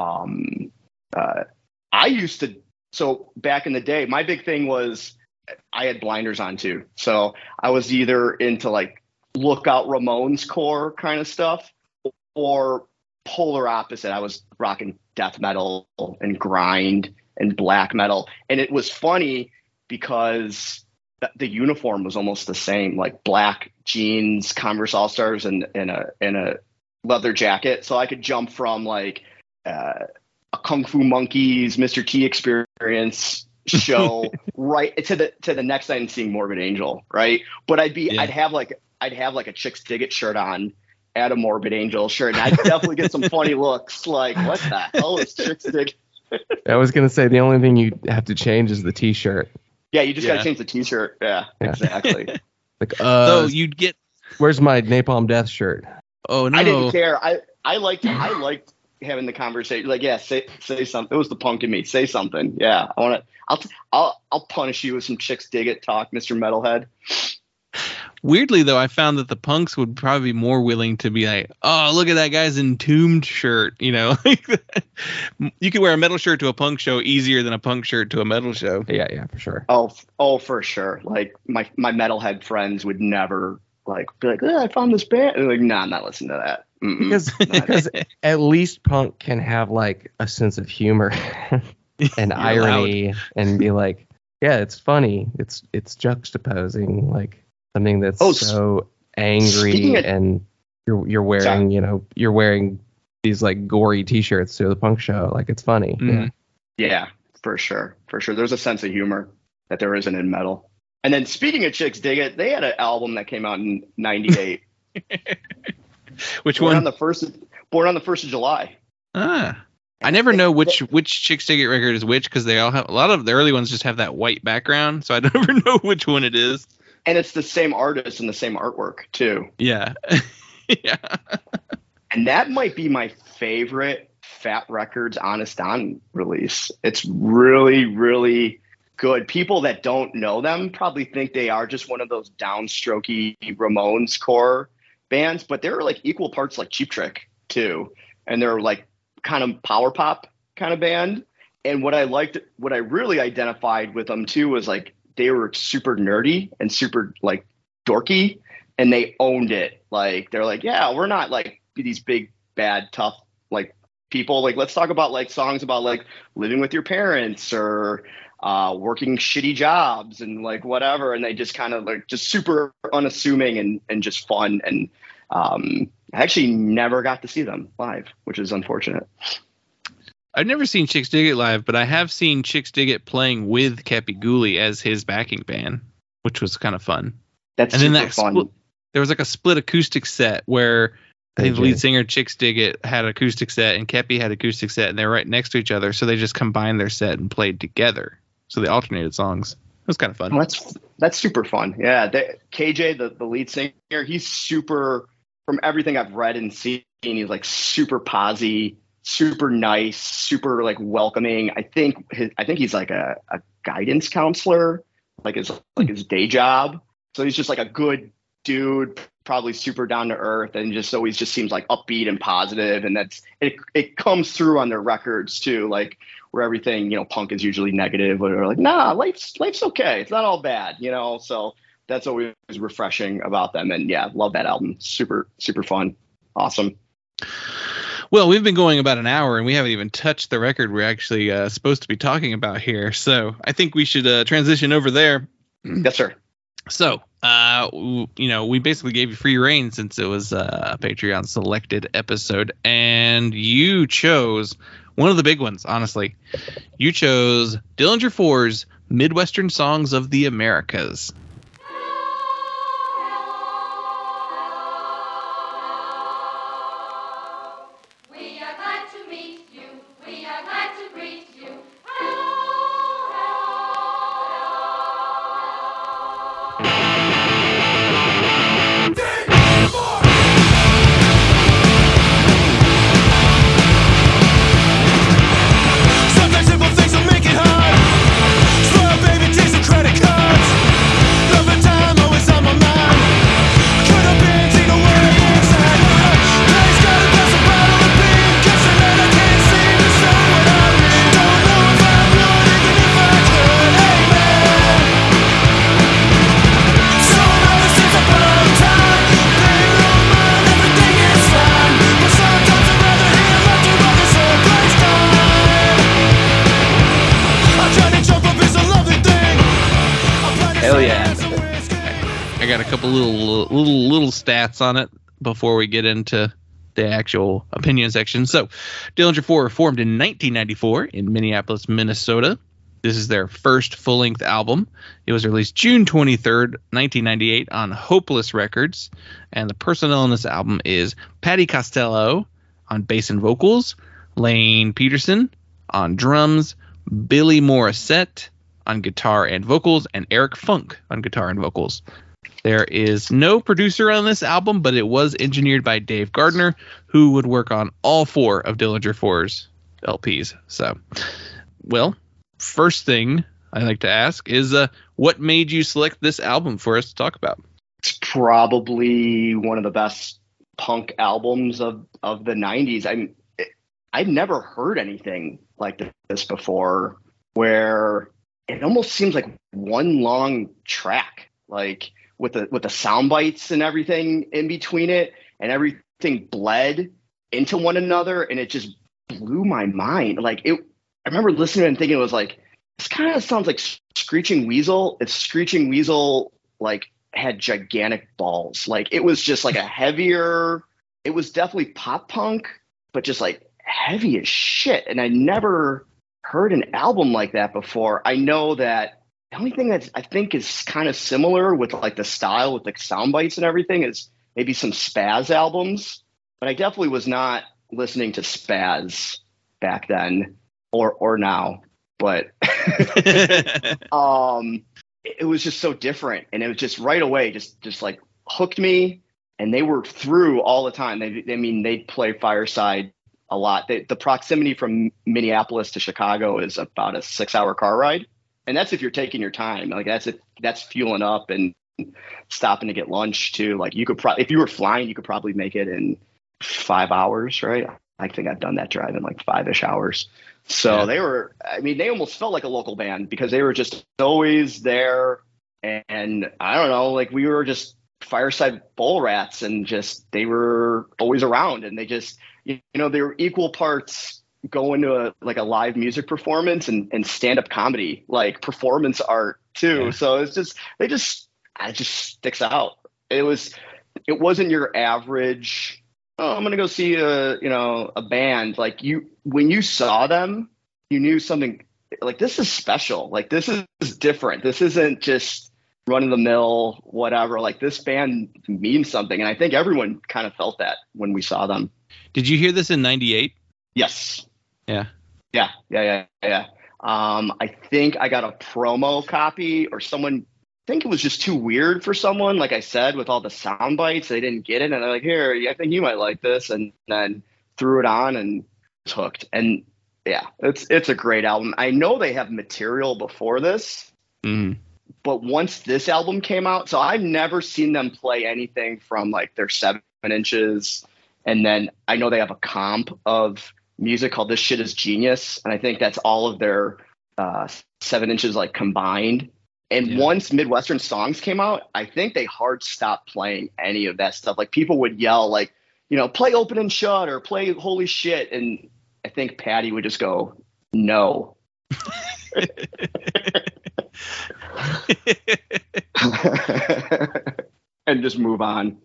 so back in the day, my big thing was I had blinders on too. So I was either into like Lookout Ramones core kind of stuff, or polar opposite. I was rocking death metal and grind and black metal. And it was funny because the uniform was almost the same, like black jeans, Converse All-Stars, and a leather jacket. So I could jump from like a Kung Fu Monkeys, Mr. T experience show right to the next night and seeing Morbid Angel, right? But I'd have like a Chicks Dig It shirt on at a Morbid Angel shirt, and I'd definitely get some funny looks like, what the hell is Chicks Dig It? I was gonna say the only thing you have to change is the T-shirt. Yeah, you just gotta change the T-shirt. Yeah. Exactly. Like, so you'd get. Where's my Napalm Death shirt? Oh no! I didn't care. I liked having the conversation. Like, yeah, say something. It was the punk in me. Say something. Yeah, I'll punish you with some Chicks Dig It talk, Mr. Metalhead. Weirdly, though, I found that the punks would probably be more willing to be like, oh, look at that guy's Entombed shirt. You know, you could wear a metal shirt to a punk show easier than a punk shirt to a metal show. Yeah, for sure. Oh, for sure. Like my metalhead friends would never be like, I found this band. And like, nah, I'm not listening to that. Because at least punk can have like a sense of humor and irony and be like, yeah, it's funny. It's juxtaposing like something that's so angry, and you're wearing, you're wearing these like gory T-shirts to the punk show. Like, it's funny. Mm-hmm. Yeah, for sure. There's a sense of humor that there isn't in metal. And then speaking of Chicks Dig It, they had an album that came out in '98. Which Born one? On the 1st of July. I never know which Chicks Dig It record is which, because they all have, a lot of the early ones just have that white background, so I never know which one it is. And it's the same artist and the same artwork too. Yeah. Yeah. And that might be my favorite Fat Records Honest Don release. It's really, really good. People that don't know them probably think they are just one of those downstrokey Ramones core bands, but they're like equal parts like Cheap Trick too. And they're like kind of power pop kind of band. And what I really identified with them too was like they were super nerdy and super like dorky, and they owned it. Like, they're like, yeah, we're not like these big, bad, tough like people. Like, let's talk about like songs about like living with your parents or working shitty jobs and like whatever. And they just kind of like just super unassuming and just fun. And I actually never got to see them live, which is unfortunate. I've never seen Chicks Dig It live, but I have seen Chicks Dig It playing with Kepi Ghoulie as his backing band, which was kind of fun. That's super fun. There was like a split acoustic set where I think the lead singer Chicks Dig It had acoustic set and Kepi had acoustic set, and they're right next to each other, so they just combined their set and played together. So they alternated songs. It was kind of fun. Oh, that's super fun. Yeah, KJ, the lead singer, he's super. From everything I've read and seen, he's like super posy, super nice, super like welcoming. I think he's like a guidance counselor, like his day job. So he's just like a good dude, probably super down to earth, and just always just seems like upbeat and positive. And it comes through on their records too, like where everything, punk is usually negative, or they're like, nah, life's okay. It's not all bad, So that's always refreshing about them. And yeah, love that album. Super, super fun. Awesome. Well, we've been going about an hour and we haven't even touched the record we're actually supposed to be talking about here. So I think we should transition over there. Yes, sir. So, we basically gave you free reign since it was a Patreon selected episode, and you chose one of the big ones, honestly. You chose Dillinger 4's Midwestern Songs of the Americas. Sometimes simple things will make it hard. Slow, baby, take some credit cards. couple little stats on it before we get into the actual opinion section. So, Dillinger 4 formed in 1994 in Minneapolis, Minnesota. This is their first full-length album. It was released June 23rd, 1998 on Hopeless Records. And the personnel on this album is Patty Costello on bass and vocals, Lane Peterson on drums, Billy Morissette on guitar and vocals, and Eric Funk on guitar and vocals. There is no producer on this album, but it was engineered by Dave Gardner, who would work on all 4 of Dillinger 4's LPs. So, well, first thing I like to ask is, what made you select this album for us to talk about? It's probably one of the best punk albums of the 90s. I've never heard anything like this before, where it almost seems like one long track, like with the sound bites and everything in between it, and everything bled into one another, and it just blew my mind. Like I remember listening and thinking, it was like, this kind of sounds like Screeching Weasel. If Screeching Weasel like had gigantic balls, like it was just like a heavier. It was definitely pop punk, but just like heavy as shit. And I never heard an album like that before. I know that the only thing that I think is kind of similar with like the style with like sound bites and everything is maybe some Spaz albums, but I definitely was not listening to Spaz back then or now. But it was just so different, and it was just right away just like hooked me. And they were through all the time. They'd play Fireside a lot. The proximity from Minneapolis to Chicago is about a 6-hour car ride, and that's if you're taking your time. Like that's fueling up and stopping to get lunch too. Like you could if you were flying, you could probably make it in 5 hours, right? I think I've done that drive in like 5-ish hours. So They were. They almost felt like a local band because they were just always there, and I don't know, like we were just Fireside Bowl rats, and just they were always around, and they just they were equal parts going to a live music performance and stand-up comedy, like performance art too. So it's just it just sticks out. It wasn't your average, oh, I'm gonna go see a band. Like when you saw them, you knew something, like this is special, like this is different, this isn't just run-of-the-mill whatever. Like this band means something, and I think everyone kind of felt that when we saw them. Did you hear this in 98? Yes. Yeah. I think I got a promo copy, or someone, I think it was just too weird for someone, like I said, with all the sound bites. They didn't get it, and they're like, here, I think you might like this, and then threw it on and was hooked. And yeah, it's a great album. I know they have material before this. But once this album came out, so I've never seen them play anything from like their 7 inches. And then I know they have a comp of music called This Shit Is Genius. And I think that's all of their 7 inches like combined. And once Midwestern Songs came out, I think they hard stopped playing any of that stuff. Like people would yell like, play Open and Shut or play Holy Shit. And I think Patty would just go, no. And just move on.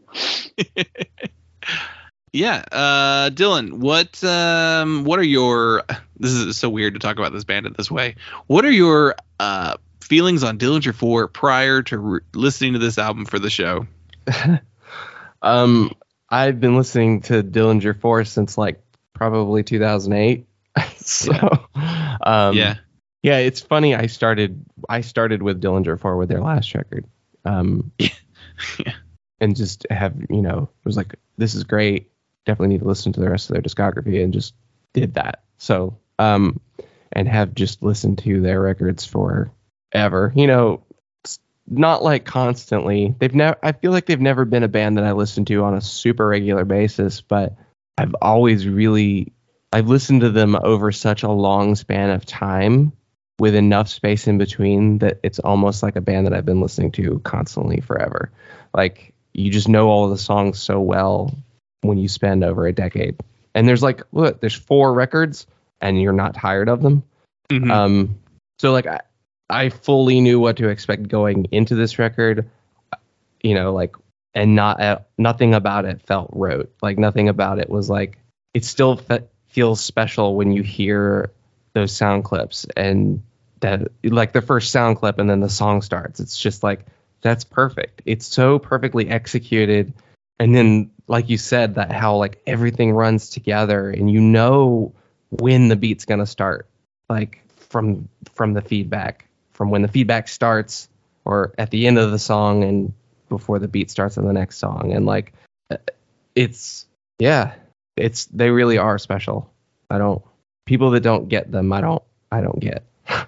Dylan, what are your, this is so weird to talk about this band in this way, what are your feelings on Dillinger 4 prior to listening to this album for the show? I've been listening to Dillinger 4 since like probably 2008. So yeah, it's funny. I started with Dillinger 4 with their last record, and just have it was like, this is great. Definitely need to listen to the rest of their discography, and just did that. So and have just listened to their records forever. Not like constantly. I feel like they've never been a band that I listen to on a super regular basis, but I've listened to them over such a long span of time, with enough space in between, that it's almost like a band that I've been listening to constantly forever. Like you just know all of the songs so well when you spend over a decade. And there's like, look, there's 4 records and you're not tired of them. So like I fully knew what to expect going into this record. like, and nothing about it felt rote. Like nothing about it was like, it still feels special when you hear those sound clips and that, like the first sound clip and then the song starts. It's just like, that's perfect. It's so perfectly executed. And then, like you said, that how like everything runs together and you know when the beat's gonna start, like from the feedback, from when the feedback starts or at the end of the song and before the beat starts on the next song. And like, they really are special. People that don't get them, I don't get.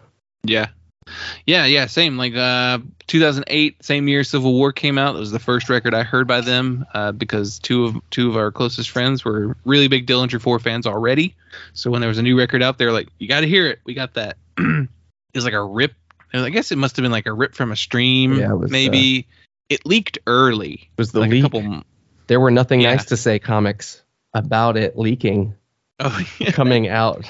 Yeah, same. Like 2008, same year Civil War came out. It was the first record I heard by them because two of our closest friends were really big Dillinger 4 fans already. So when there was a new record out, they were like, "You got to hear it." We got that. It was like a rip. I guess it must have been like a rip from a stream. Yeah, it was, maybe it leaked early. It was the like leak. There were Nothing Nice to Say comics about it leaking. Coming out.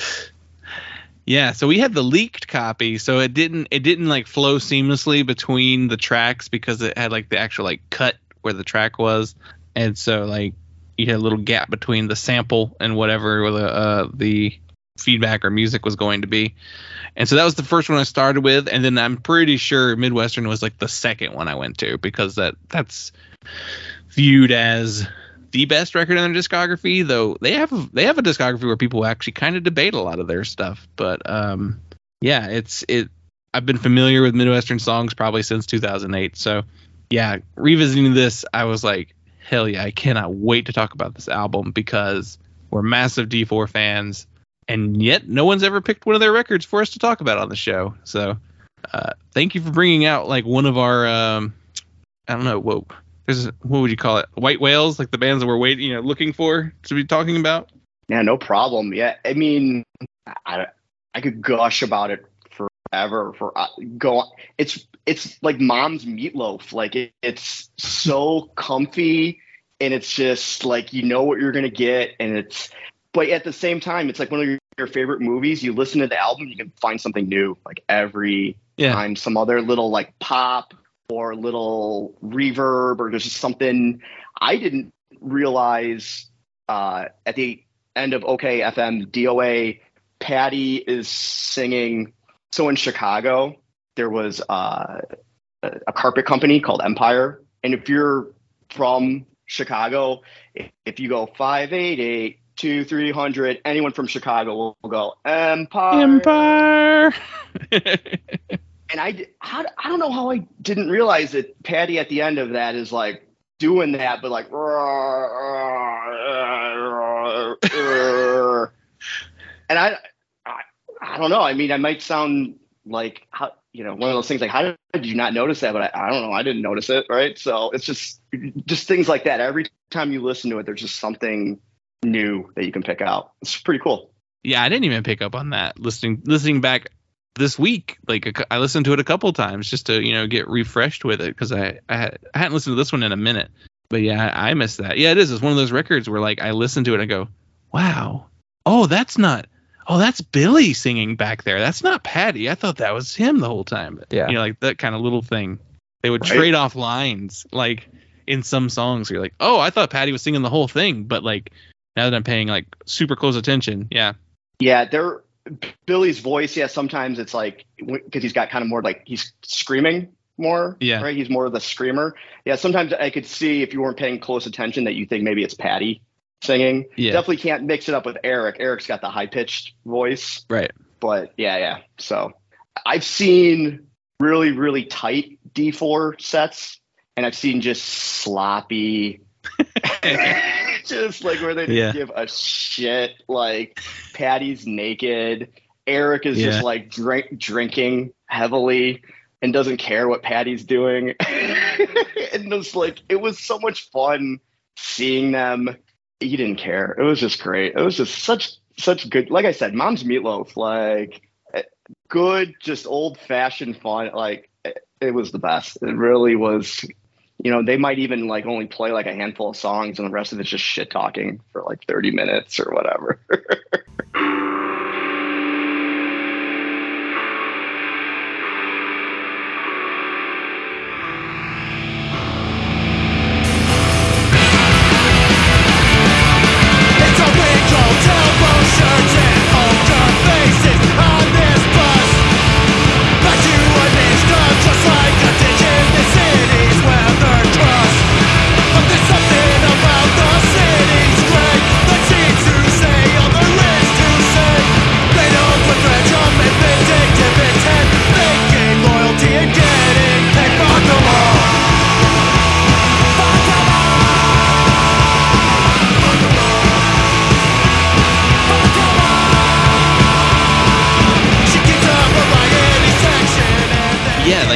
Yeah, so we had the leaked copy, so it didn't like flow seamlessly between the tracks because it had like the actual like cut where the track was, and so like you had a little gap between the sample and whatever the feedback or music was going to be. And so that was the first one I started with, and then I'm pretty sure Midwestern was like the second one I went to because that's viewed as the best record in their discography, though they have a discography where people actually kind of debate a lot of their stuff. But yeah, I've been familiar with Midwestern songs probably since 2008. So yeah, revisiting this, I was like, hell yeah, I cannot wait to talk about this album because we're massive D4 fans, and yet no one's ever picked one of their records for us to talk about on the show. So thank you for bringing out like one of our I don't know what would you call it? White whales, like the bands that we're looking for to be talking about. Yeah, no problem. Yeah, I mean, I could gush about it forever. It's like Mom's Meatloaf. Like it's so comfy, and it's just like you know what you're gonna get, but at the same time, it's like one of your favorite movies. You listen to the album, you can find something new like every time, some other little like pop or little reverb, or there's just something I didn't realize at the end of OK FM DOA, Patty is singing. So in Chicago, there was a carpet company called Empire. And if you're from Chicago, if you go 588-2300, anyone from Chicago will go Empire. And I don't know how I didn't realize that Patty at the end of that is like doing that, but like, and I don't know. I mean, I might sound like one of those things like, how did you not notice that? But I don't know. I didn't notice it. Right. So it's just things like that. Every time you listen to it, there's just something new that you can pick out. It's pretty cool. Yeah. I didn't even pick up on that listening back this week. Like I listened to it a couple times just to get refreshed with it because I hadn't listened to this one in a minute. But yeah, I missed that. Yeah, it is. It's one of those records where like I listen to it and I go, wow, that's Billy singing back there. That's not Patty. I thought that was him the whole time. But, yeah, like that kind of little thing. They would trade off lines like in some songs. You're like, oh, I thought Patty was singing the whole thing, but like now that I'm paying like super close attention, yeah, Billy's voice, sometimes it's like because he's got kind of more like he's screaming more, right? He's more of the screamer. Yeah, sometimes I could see if you weren't paying close attention that you think maybe it's Patty singing. Yeah. Definitely can't mix it up with Eric. Eric's got the high-pitched voice. Right. But yeah. So I've seen really, really tight D4 sets, and I've seen just sloppy just like where they didn't give a shit. Like Patty's naked. Eric is just like drinking heavily and doesn't care what Patty's doing. And it was so much fun seeing them. He didn't care. It was just great. It was just such good. Like I said, Mom's Meatloaf, like good, just old fashioned fun. Like it was the best. It really was. They might even like only play like a handful of songs and the rest of it's just shit talking for like 30 minutes or whatever.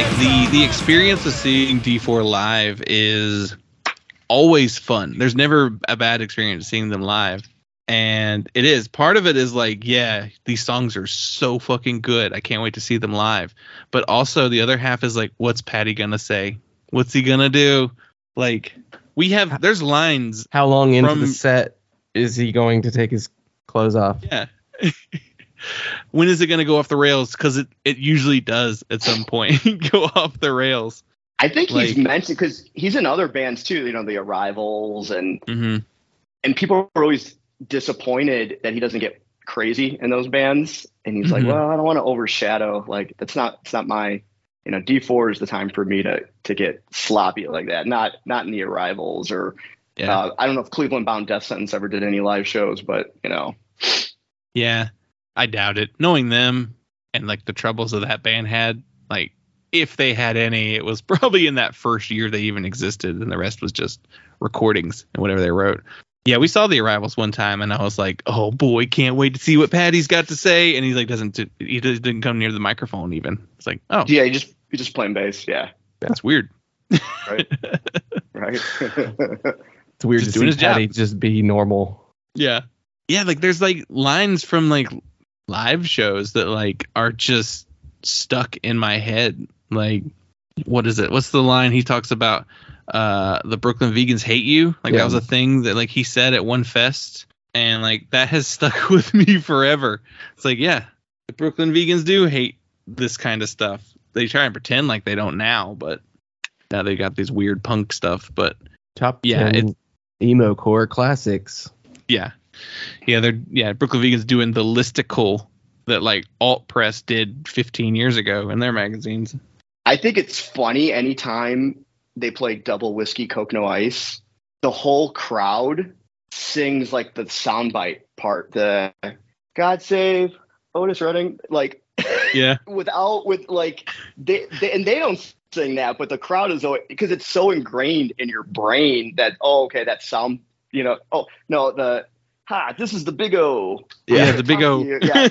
The experience of seeing D4 live is always fun. There's never a bad experience seeing them live. And it is. Part of it is like, yeah, these songs are so fucking good. I can't wait to see them live. But also the other half is like, what's Patty gonna say? What's he gonna do? Like, there's lines. How long into the set is he going to take his clothes off? Yeah. When is it going to go off the rails? Because it usually does at some point go off the rails. I think he's mentioned, because he's in other bands too, the Arrivals, and people are always disappointed that he doesn't get crazy in those bands. And he's like, well, I don't want to overshadow. Like, it's not my, D4 is the time for me to get sloppy like that. Not in the Arrivals or I don't know if Cleveland Bound Death Sentence ever did any live shows, but Yeah. I doubt it. Knowing them and like the troubles that band had, like if they had any, it was probably in that first year they even existed, and the rest was just recordings and whatever they wrote. Yeah, we saw the Arrivals one time, and I was like, "Oh boy, can't wait to see what Patty's got to say." And he's like, he didn't come near the microphone even. It's like, oh yeah, he's just playing bass. Yeah, that's weird. Right. It's weird to see Patty just be normal. Yeah. Like there's like lines from like live shows that like are just stuck in my head. Like, what is it? What's the line he talks about? The Brooklyn Vegans hate you. Like that was a thing that like he said at one fest, and like that has stuck with me forever. It's like, yeah, the Brooklyn Vegans do hate this kind of stuff. They try and pretend like they don't now, but now they got these weird punk stuff. But top 10 emo core classics. Yeah. Brooklyn Vegans doing the listicle that like Alt Press did 15 years ago in their magazines. I think it's funny anytime they play Double Whiskey Coke No Ice, the whole crowd sings like the soundbite part, the God Save Otis Redding, like yeah, with they don't sing that, but the crowd is always, because it's so ingrained in your brain that that sound, oh no, this is the Big O. Yeah, the Big O.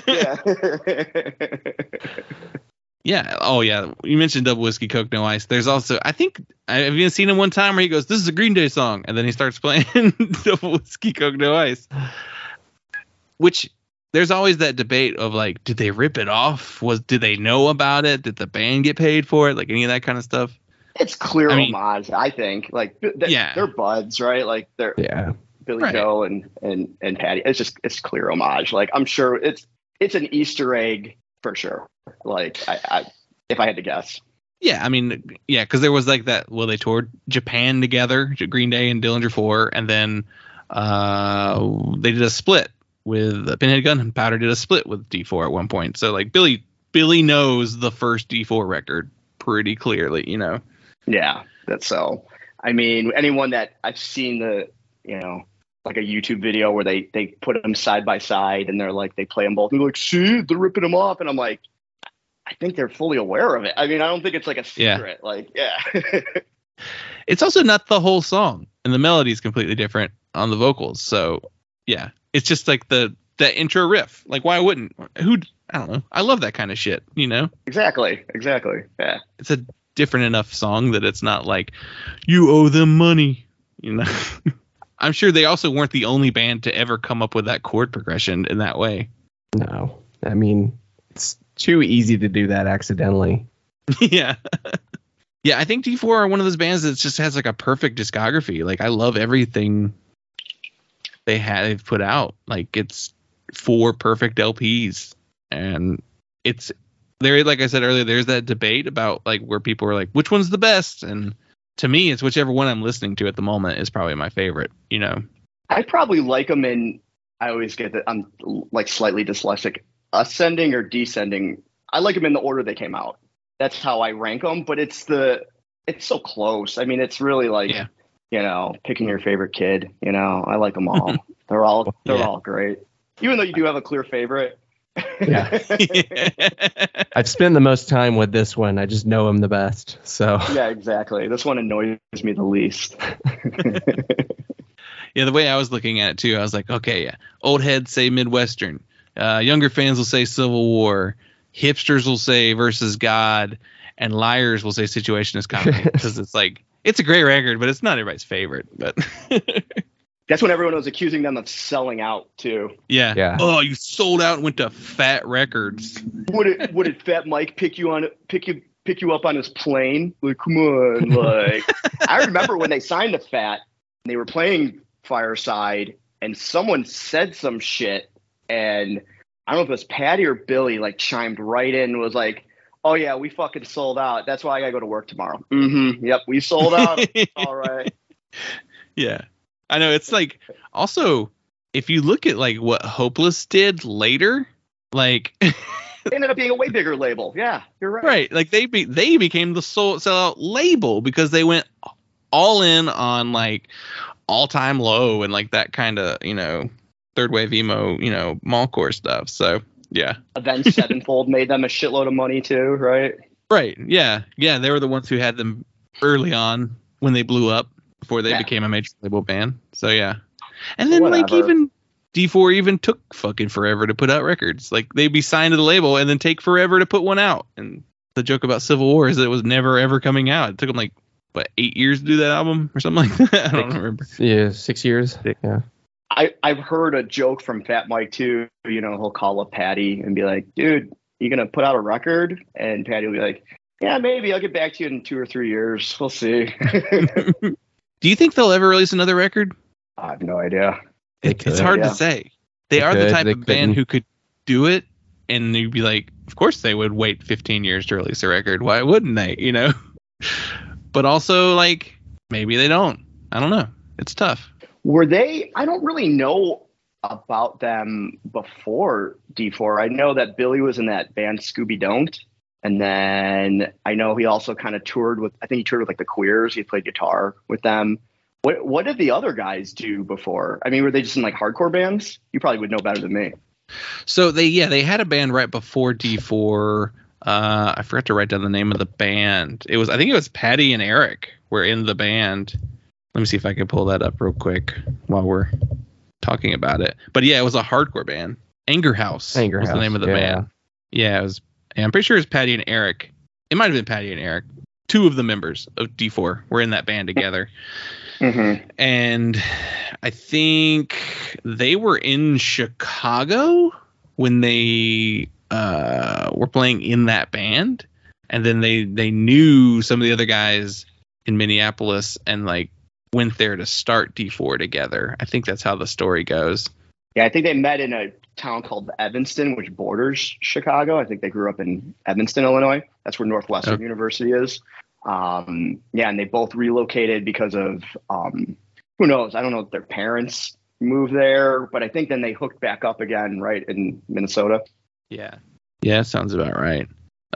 Yeah. Oh, yeah. You mentioned Double Whiskey Coke No Ice. There's also, I think, I've even seen him one time where he goes, "This is a Green Day song," and then he starts playing Double Whiskey Coke No Ice. Which, there's always that debate of like, did they rip it off? Did they know about it? Did the band get paid for it? Like any of that kind of stuff. It's clear homage, I think. Like, they're buds, right? Like they're Billy Joe and Patty. It's clear homage. Like, I'm sure it's an Easter egg for sure. Like, I if I had to guess. Yeah, I mean, yeah, because there was like that. Well, they toured Japan together, Green Day and Dillinger 4, and then they did a split with Pinhead Gunpowder. Did a split with D4 at one point. So like Billy knows the first D4 record pretty clearly, Yeah, that's so. I mean, anyone that I've seen like a YouTube video where they put them side by side and they're like, they play them both and they're like, see, they're ripping them off. And I'm like, I think they're fully aware of it. I mean, I don't think it's like a secret. Yeah. Like, yeah. It's also not the whole song, and the melody is completely different on the vocals. So yeah, it's just like that intro riff. Like, why wouldn't I don't know. I love that kind of shit, Exactly. Yeah. It's a different enough song that it's not like you owe them money, I'm sure they also weren't the only band to ever come up with that chord progression in that way. No, I mean, it's too easy to do that accidentally. Yeah. Yeah, I think D4 are one of those bands that just has like a perfect discography. Like, I love everything they've put out. Like, it's 4 perfect LPs, and it's there. Like I said earlier, there's that debate about like where people are like, which one's the best? And to me, it's whichever one I'm listening to at the moment is probably my favorite, I probably like them I always get that I'm like slightly dyslexic, ascending or descending. I like them in the order they came out. That's how I rank them, but it's so close. I mean, it's really like, picking your favorite kid, I like them all. They're all great. Even though you do have a clear favorite. Yeah. I've spent the most time with this one. I just know him the best. So yeah, exactly. This one annoys me the least. Yeah, the way I was looking at it too, I was like, okay, yeah, old heads say Midwestern, younger fans will say Civil War, hipsters will say Versus God, and liars will say situation is comedy because it's like it's a great record, but it's not everybody's favorite. But that's when everyone was accusing them of selling out too. Yeah. Oh, you sold out and went to Fat Records. Would Fat Mike pick you up on his plane? Like, come on, like I remember when they signed to Fat, and they were playing Fireside, and someone said some shit, and I don't know if it was Patty or Billy, like chimed right in and was like, "Oh yeah, we fucking sold out. That's why I gotta go to work tomorrow." Mm-hmm. Yep, we sold out. All right. Yeah, I know. It's like also if you look at like what Hopeless did later, like it ended up being a way bigger label. Yeah, you're right. Right, like they became the sellout label because they went all in on like All Time Low and like that kind of third wave emo mallcore stuff. So yeah. Avenged Sevenfold made them a shitload of money too, right? Right. Yeah. They were the ones who had them early on when they blew up before they became a major label band. So yeah. And then like even D4 even took fucking forever to put out records. Like they'd be signed to the label and then take forever to put one out. And the joke about Civil War is that it was never ever coming out. It took them like 8 years to do that album or something like that. I don't remember. Yeah, 6 years. Yeah. I've heard a joke from Fat Mike too. He'll call up Patty and be like, "Dude, you gonna put out a record?" And Patty will be like, "Yeah, maybe. I'll get back to you in 2 or 3 years. We'll see." Do you think they'll ever release another record? I have no idea. It's hard to say. They are the type of band who could do it, and you'd be like, of course they would wait 15 years to release a record. Why wouldn't they? But also, like, maybe they don't. I don't know. It's tough. Were they? I don't really know about them before D4. I know that Billy was in that band Scooby Don't, and then I know he also kind of toured with. I think he toured with like the Queers. He played guitar with them. What did the other guys do before? I mean, were they just in like hardcore bands? You probably would know better than me. So they had a band right before D4. I forgot to write down the name of the band. I think it was Patty and Eric were in the band. Let me see if I can pull that up real quick while we're talking about it. But yeah, it was a hardcore band. Anger House was the name of the band. Yeah, it was. I'm pretty sure it was Patty and Eric. It might have been Patty and Eric. 2 of the members of D4 were in that band together. Mm-hmm. And I think they were in Chicago when they were playing in that band. And then they knew some of the other guys in Minneapolis and like went there to start D4 together. I think that's how the story goes. Yeah, I think they met in a town called Evanston, which borders Chicago. I think they grew up in Evanston, Illinois. That's where Northwestern University is. And they both relocated because of who knows? I don't know if their parents moved there, but I think then they hooked back up again, right, in Minnesota. Yeah, sounds about right.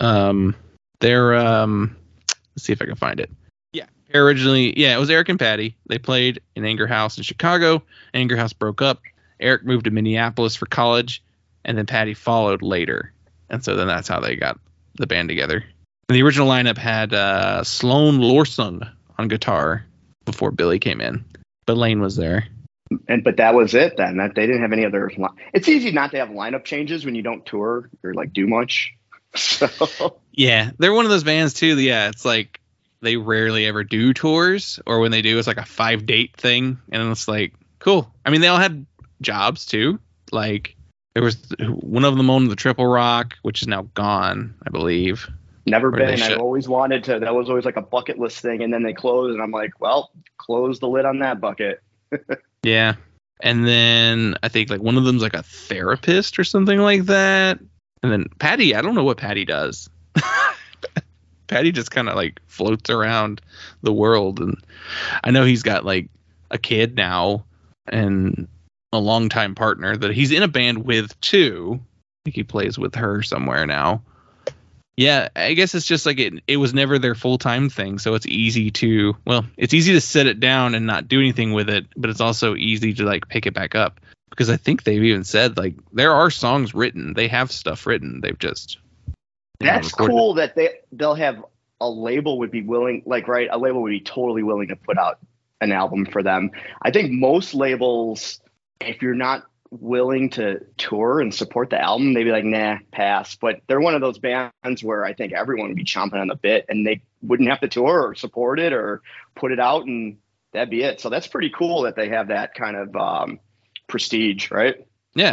They're let's see if I can find it. Originally, it was Eric and Patty. They played in Anger House in Chicago. Anger House broke up. Eric moved to Minneapolis for college, and then Patty followed later. And so then that's how they got the band together. And the original lineup had Sloan Lorson on guitar before Billy came in, but Lane was there. But that was it then. That they didn't have any other. It's easy not to have lineup changes when you don't tour or like do much. So. Yeah, they're one of those bands too. Yeah, it's like they rarely ever do tours, or when they do, it's like a 5-date thing, and it's like cool. I mean, they all had jobs too. Like there was one of them owned the Triple Rock, which is now gone, I believe. Never been. I always wanted to. That was always like a bucket list thing, and then they closed, and I'm like, well, close the lid on that bucket. Yeah, and then I think like one of them's like a therapist or something like that, and then Patty. I don't know what Patty does. Patty just kind of like floats around the world, and I know he's got like a kid now and a longtime partner that he's in a band with too. I think he plays with her somewhere now. Yeah, I guess it's just like it was never their full-time thing, so it's easy to set it down and not do anything with it, but it's also easy to like pick it back up, because I think they've even said like there are songs written, they have stuff written, they've just That's cool that they'll have a label would be willing, like, right, a label would be totally willing to put out an album for them. I think most labels, if you're not willing to tour and support the album, they'd be like, nah, pass. But they're one of those bands where I think everyone would be chomping on the bit and they wouldn't have to tour or support it or put it out, and that'd be it. So that's pretty cool that they have that kind of prestige, right? Yeah.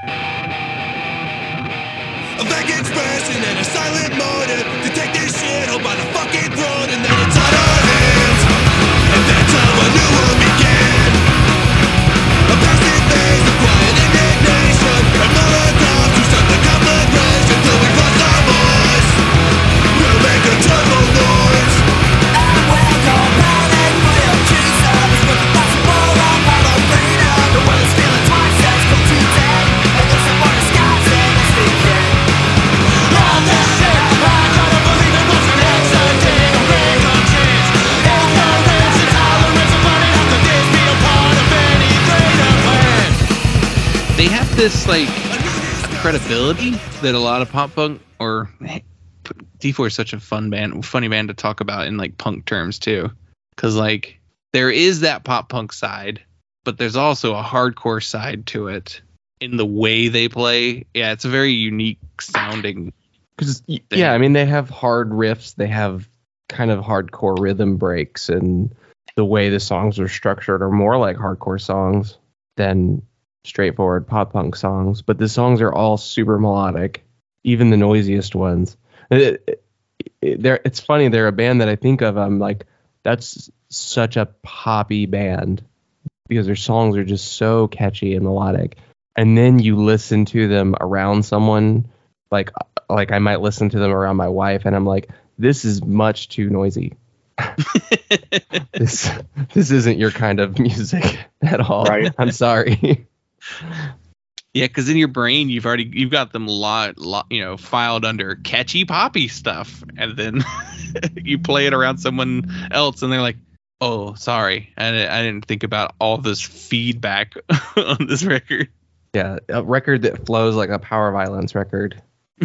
A vague expression and a silent motive to take this shit home by the fucking road, and then it's on our hands, and that's how a new world began. A passive phase of quiet indignation and Molotov to start the conflagration till we lost our voice. We'll make a turbo noise. And we'll go burning for your Jesus, with the possible of our freedom. The world is feeling twice as cold today, and there's some more disguising as we can. All this shit, I gotta believe it was an accident, a random chance. Ignorance and tolerance of money, how could this be a part of any greater plan? They have this like credibility that a lot of pop punk or D4 is such a funny band to talk about in like punk terms too, because like there is that pop punk side, but there's also a hardcore side to it in the way they play. Yeah, it's a very unique sounding. Yeah, I mean they have hard riffs, they have kind of hardcore rhythm breaks, and the way the songs are structured are more like hardcore songs than straightforward pop punk songs, but the songs are all super melodic, even the noisiest ones. It's funny, they're a band that I think of, I'm like, that's such a poppy band because their songs are just so catchy and melodic. And then you listen to them around someone, like I might listen to them around my wife, and I'm like, this is much too noisy. This isn't your kind of music at all. Right. I'm sorry. Yeah, because in your brain you've got them filed under catchy poppy stuff, and then you play it around someone else, and they're like, "Oh, sorry, I didn't think about all this feedback on this record." Yeah, a record that flows like a Power Violence record.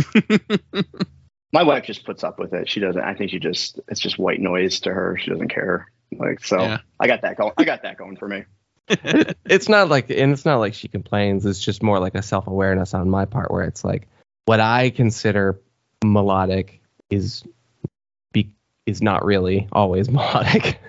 My wife just puts up with it. She doesn't. I think it's just white noise to her. She doesn't care. Like, so yeah. I got that going for me. It's not like she complains. It's just more like a self-awareness on my part, where it's like what I consider melodic is not really always melodic.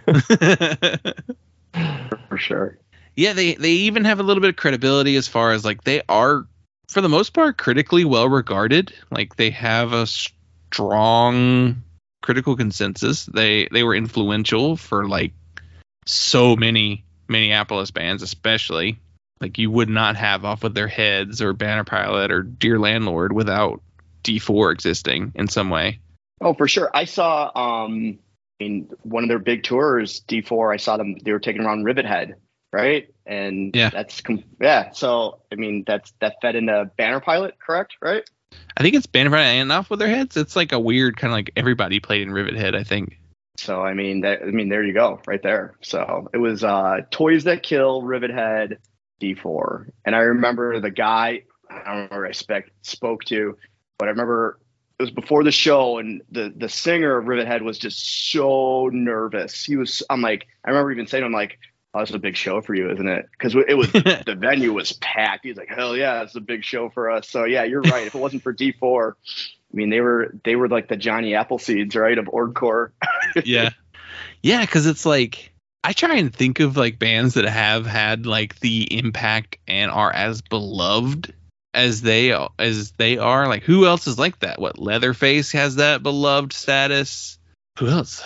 For sure. Yeah, they even have a little bit of credibility as far as like they are, for the most part, critically well regarded. Like they have a strong critical consensus. They were influential for like so many Minneapolis bands, especially. Like you would not have Off With Their Heads or Banner Pilot or Dear Landlord without D4 existing in some way. Oh, for sure. I saw in one of their big tours, D4, I saw them, they were taking around Rivethead, right? And yeah. So I mean that fed into Banner Pilot, correct? Right? I think it's Banner Pilot and Off With Their Heads. It's like a weird kind of like everybody played in Rivethead, I think. So I mean there you go, right there. So it was Toys That Kill, Rivethead, D4, and I remember the guy, I don't remember I spoke to, but I remember it was before the show, and the singer of Rivethead was just so nervous. I'm like, I remember even saying to him like, "Oh, this is a big show for you, isn't it?" Because it was the venue was packed. He's like, "Hell yeah, it's a big show for us." So yeah, you're right. If it wasn't for D4, I mean, they were like the Johnny Appleseeds, right, of Ordcore. Yeah, because it's like I try and think of like bands that have had like the impact and are as beloved as they are. Like who else is like that? What, Leatherface has that beloved status? Who else?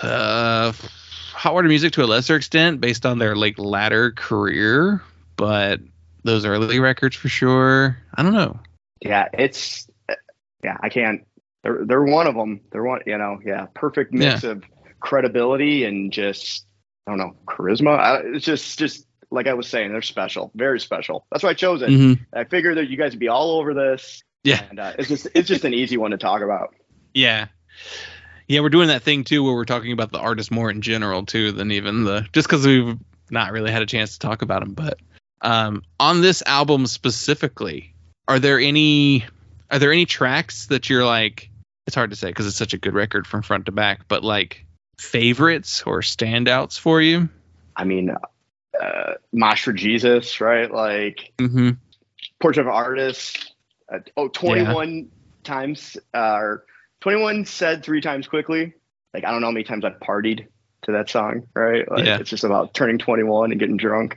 Hot Water Music to a lesser extent, based on their like latter career, but those early records for sure. I don't know. Yeah, I can't. They're one of them. They're one. Perfect mix of credibility and just, I don't know, charisma. It's just like I was saying, they're special, very special. That's why I chose it. Mm-hmm. I figured that you guys would be all over this. Yeah, and it's just an easy one to talk about. Yeah, we're doing that thing too, where we're talking about the artist more in general too than even just because we've not really had a chance to talk about them. But on this album specifically, are there any tracks that you're like? It's hard to say because it's such a good record from front to back, but like favorites or standouts for you? I mean, Mosh for Jesus, right? Like, mm-hmm. Portrait of an Artist. 21 times, or 21 said 3 times quickly. Like, I don't know how many times I've partied to that song, right? Like, it's just about turning 21 and getting drunk.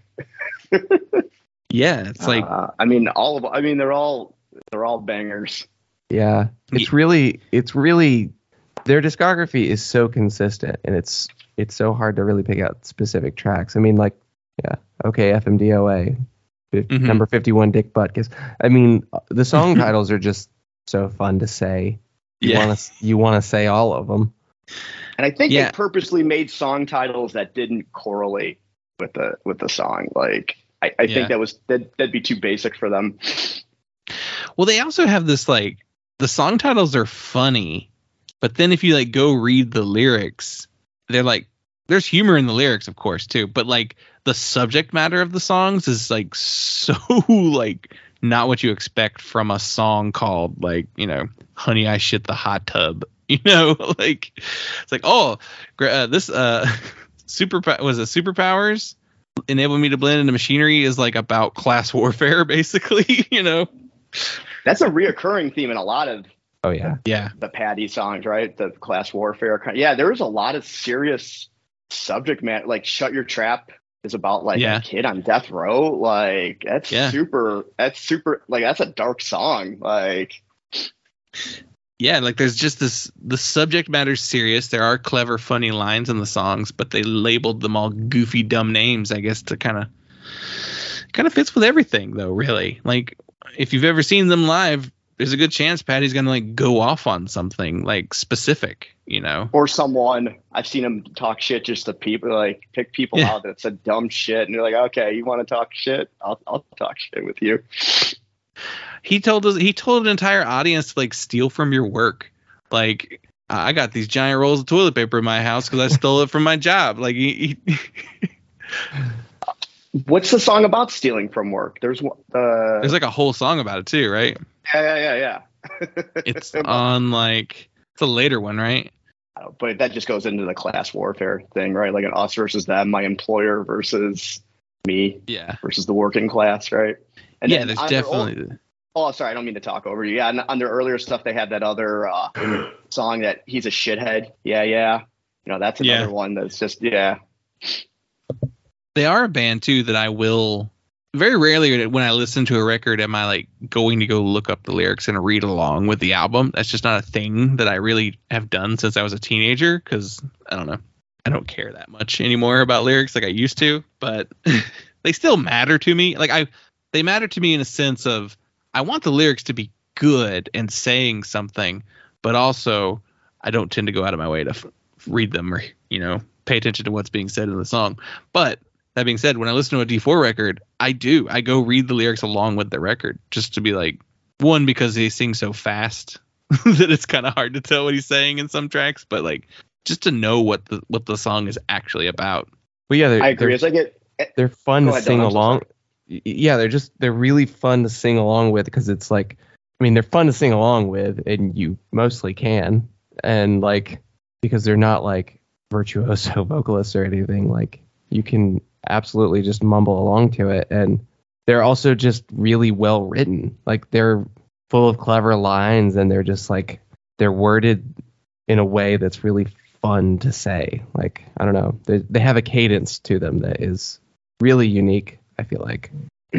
Yeah, it's like, I mean, they're all bangers. Yeah, it's really their discography is so consistent, and it's so hard to really pick out specific tracks. I mean, like, okay, FMDOA, number 51, Dick Butkus. I mean, the song titles are just so fun to say. You want to say all of them. And I think they purposely made song titles that didn't correlate with the song. Like, I think that'd be too basic for them. Well, they also have this, like, the song titles are funny, but then if you like go read the lyrics, they're like, there's humor in the lyrics, of course, too, but like the subject matter of the songs is like so like not what you expect from a song called, like, you know, Honey, I Shit the Hot Tub, you know, like it's like, this superpowers enable me to blend into machinery is like about class warfare, basically, you know. That's a reoccurring theme in a lot of the Patty songs, right? The class warfare. Yeah, there's a lot of serious subject matter. Like Shut Your Trap is about like a kid on death row. Like that's super. Like that's a dark song. Like like there's just the subject matter's serious. There are clever, funny lines in the songs, but they labeled them all goofy, dumb names, I guess, to kind of fits with everything, though. Really, like. If you've ever seen them live, there's a good chance Patty's gonna like go off on something like specific, you know, or someone. I've seen him talk shit just to people, like pick people out that said dumb shit, and you're like, okay, you want to talk shit? I'll talk shit with you. He told an entire audience to like steal from your work. Like, I got these giant rolls of toilet paper in my house because I stole it from my job. Like he What's the song about stealing from work? There's like a whole song about it too, right? Yeah. It's on like it's a later one, right? But that just goes into the class warfare thing, right? Like an us versus them, my employer versus me, versus the working class, right? And there's definitely. Sorry, I don't mean to talk over you. Yeah, and on their earlier stuff, they had that other song that he's a shithead. Yeah. You know, that's another one that's just They are a band too that I will very rarely when I listen to a record am I like going to go look up the lyrics and read along with the album. That's just not a thing that I really have done since I was a teenager, because I don't know, I don't care that much anymore about lyrics like I used to, but they still matter to me. Like they matter to me in a sense of I want the lyrics to be good and saying something, but also I don't tend to go out of my way to read them or, you know, pay attention to what's being said in the song. But that being said, when I listen to a D4 record, I go read the lyrics along with the record just to be like, one, because they sing so fast that it's kind of hard to tell what he's saying in some tracks, but like just to know what the song is actually about. Well, yeah, I agree. They're fun to sing along. Yeah, they're really fun to sing along with because it's like, I mean, they're fun to sing along with, and you mostly can, and like because they're not like virtuoso vocalists or anything. Like you can absolutely just mumble along to it, and they're also just really well written. Like they're full of clever lines, and they're just like they're worded in a way that's really fun to say. Like I don't know, they have a cadence to them that is really unique, I feel like.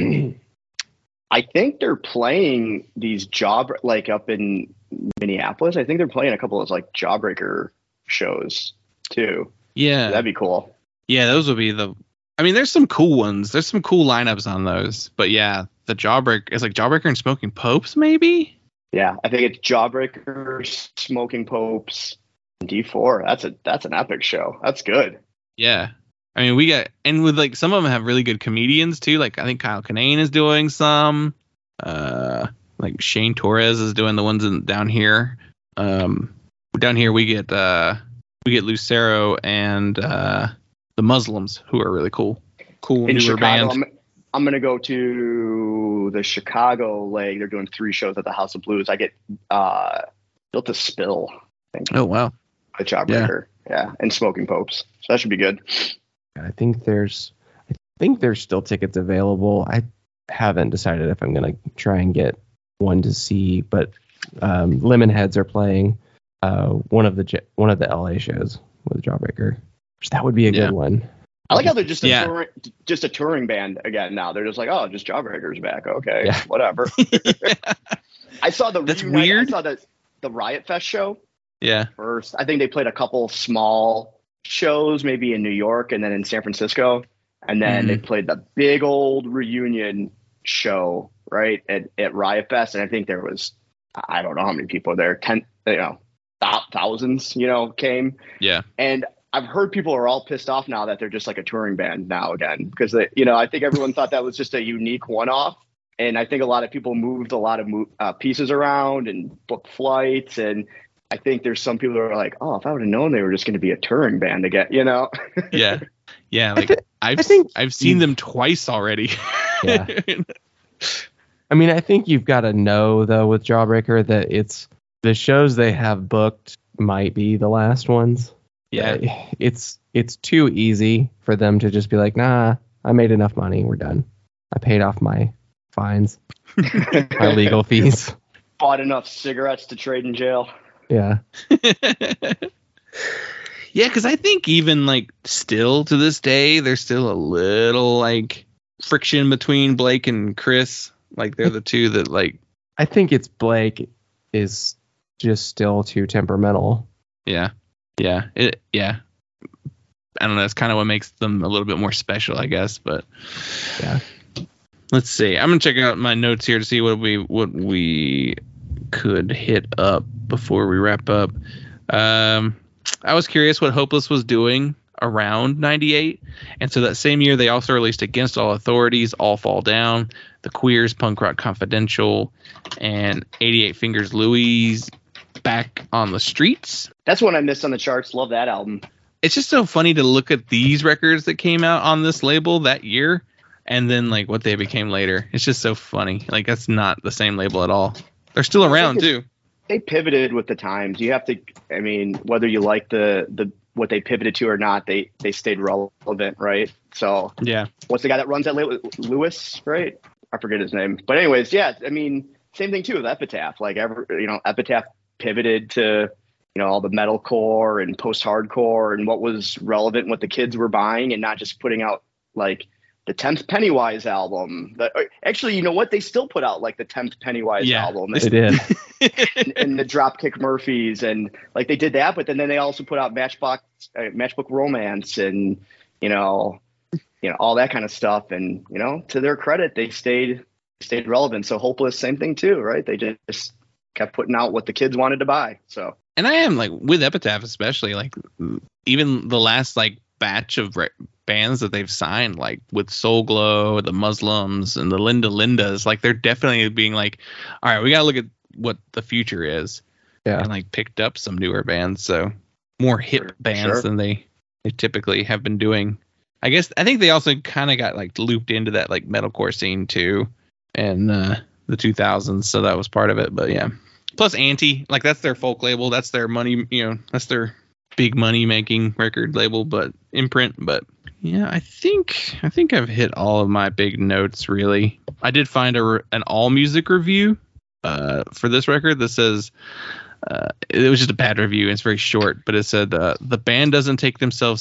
I think they're playing these like up in Minneapolis. I think they're playing a couple of like Jawbreaker shows too. Yeah, that'd be cool. Yeah, those would be I mean, there's some cool ones. There's some cool lineups on those. But yeah, the Jawbreaker is like Jawbreaker and Smoking Popes, maybe? Yeah, I think it's Jawbreaker, Smoking Popes, and D4. That's an epic show. That's good. Yeah. I mean, and with like some of them have really good comedians too. Like I think Kyle Kinane is doing some. Like Shane Torres is doing the ones down here. Down here we get Lucero and the Muslims, who are really cool in newer Chicago, band. I'm gonna go to the Chicago leg. They're doing 3 shows at the House of Blues. I get Built to Spill, I think. Oh wow. The Jawbreaker, yeah, and Smoking Popes. So that should be good. I think there's still tickets available. I haven't decided if I'm gonna try and get one to see. But Lemonheads are playing one of the LA shows with Jawbreaker, which that would be a good one. I like how they're just a touring band again now. They're just like, oh, just Jawbreaker's back. Okay, whatever. I saw That's weird. I saw the Riot Fest show. Yeah. First, I think they played a couple small shows, maybe in New York and then in San Francisco, and then they played the big old reunion show right at Riot Fest, and I think there was, I don't know how many people there, thousands, came. Yeah. And I've heard people are all pissed off now that they're just like a touring band now again, because I think everyone thought that was just a unique one-off. And I think a lot of people moved a lot of pieces around and booked flights. And I think there's some people who are like, oh, if I would have known they were just going to be a touring band again, Yeah. Yeah. Like I've seen them twice already. Yeah. I mean, I think you've got to know though with Jawbreaker that it's the shows they have booked might be the last ones. Yeah. It's too easy for them to just be like, nah, I made enough money. We're done. I paid off my fines, my legal fees. Bought enough cigarettes to trade in jail. Yeah. Yeah, because I think even like still to this day, there's still a little like friction between Blake and Chris. Like they're the two that like. I think it's Blake is just still too temperamental. Yeah. Yeah. I don't know. That's kind of what makes them a little bit more special, I guess. But yeah. Let's see. I'm gonna check out my notes here to see what we could hit up before we wrap up. I was curious what Hopeless was doing around 98, and so that same year they also released Against All Authorities, All Fall Down, The Queers, Punk Rock Confidential, and 88 Fingers Louise, Back on the Streets. That's one I missed on the charts. Love that album. It's just so funny to look at these records that came out on this label that year and then like what they became later. It's just so funny. Like that's not the same label at all. They're still around too. They pivoted with the times. You have to, I mean, whether you like the what they pivoted to or not, they stayed relevant, right? So yeah. What's the guy that runs that label? Lewis, right? I forget his name. But anyways, yeah, I mean, same thing too with Epitaph. Like Epitaph pivoted to all the metalcore and post-hardcore and what was relevant, what the kids were buying, and not just putting out like the 10th Pennywise album. Actually, you know what? They still put out like the 10th Pennywise album. They did. and the Dropkick Murphys, and like they did that, but then they also put out Matchbook Romance and all that kind of stuff. And to their credit, they stayed relevant. So Hopeless, same thing too, right? They just kept putting out what the kids wanted to buy. So. And I am like with Epitaph, especially like even the last like batch of bands that they've signed, like with Soul Glow, the Muslims, and the Linda Lindas, like they're definitely being like, all right, we got to look at what the future is. Yeah. And like picked up some newer bands. So more hip bands than they typically have been doing. I think they also kind of got like looped into that like metalcore scene too. And the 2000s. So that was part of it. But yeah. Plus Anti, like that's their folk label. That's their money, that's their big money making record label, but imprint. But yeah, I think I've hit all of my big notes really. I did find an all music review for this record that says it was just a bad review. And it's very short, but it said the band doesn't take themselves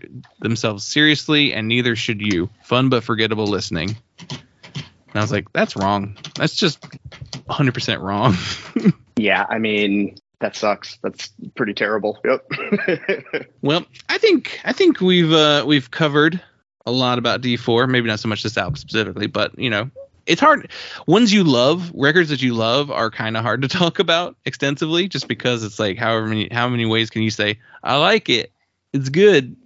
seriously, and neither should you. Fun but forgettable listening. And I was like, that's wrong. That's just 100% wrong. Yeah, I mean, that sucks. That's pretty terrible. Yep. Well, I think we've covered a lot about D4. Maybe not so much this album specifically, but it's hard. Records that you love are kind of hard to talk about extensively, just because it's like how many ways can you say I like it? It's good.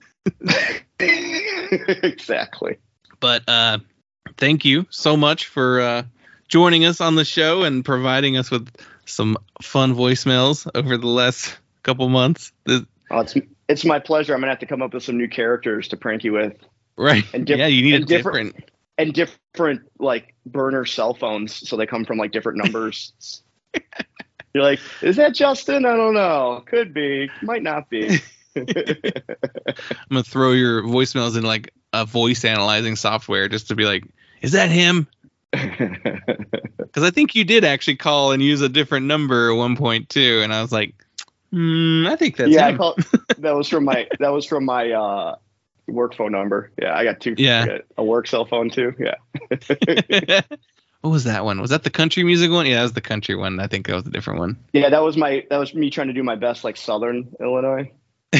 Exactly. But thank you so much for joining us on the show and providing us with some fun voicemails over the last couple months. It's my pleasure. I'm gonna have to come up with some new characters to prank you with. Right. And you need different like burner cell phones, so they come from like different numbers. You're like, is that Justin? I don't know. Could be. Might not be. I'm gonna throw your voicemails in like a voice analyzing software just to be like, is that him? Because I think you did actually call and use a different number at one point too, and I was like, I think that's yeah. him. That was from my work phone number. Yeah, I got two. Yeah. I got a work cell phone too. Yeah. What was that one? Was that the country music one? Yeah, that was the country one. I think that was a different one. Yeah, that was me trying to do my best, like Southern Illinois.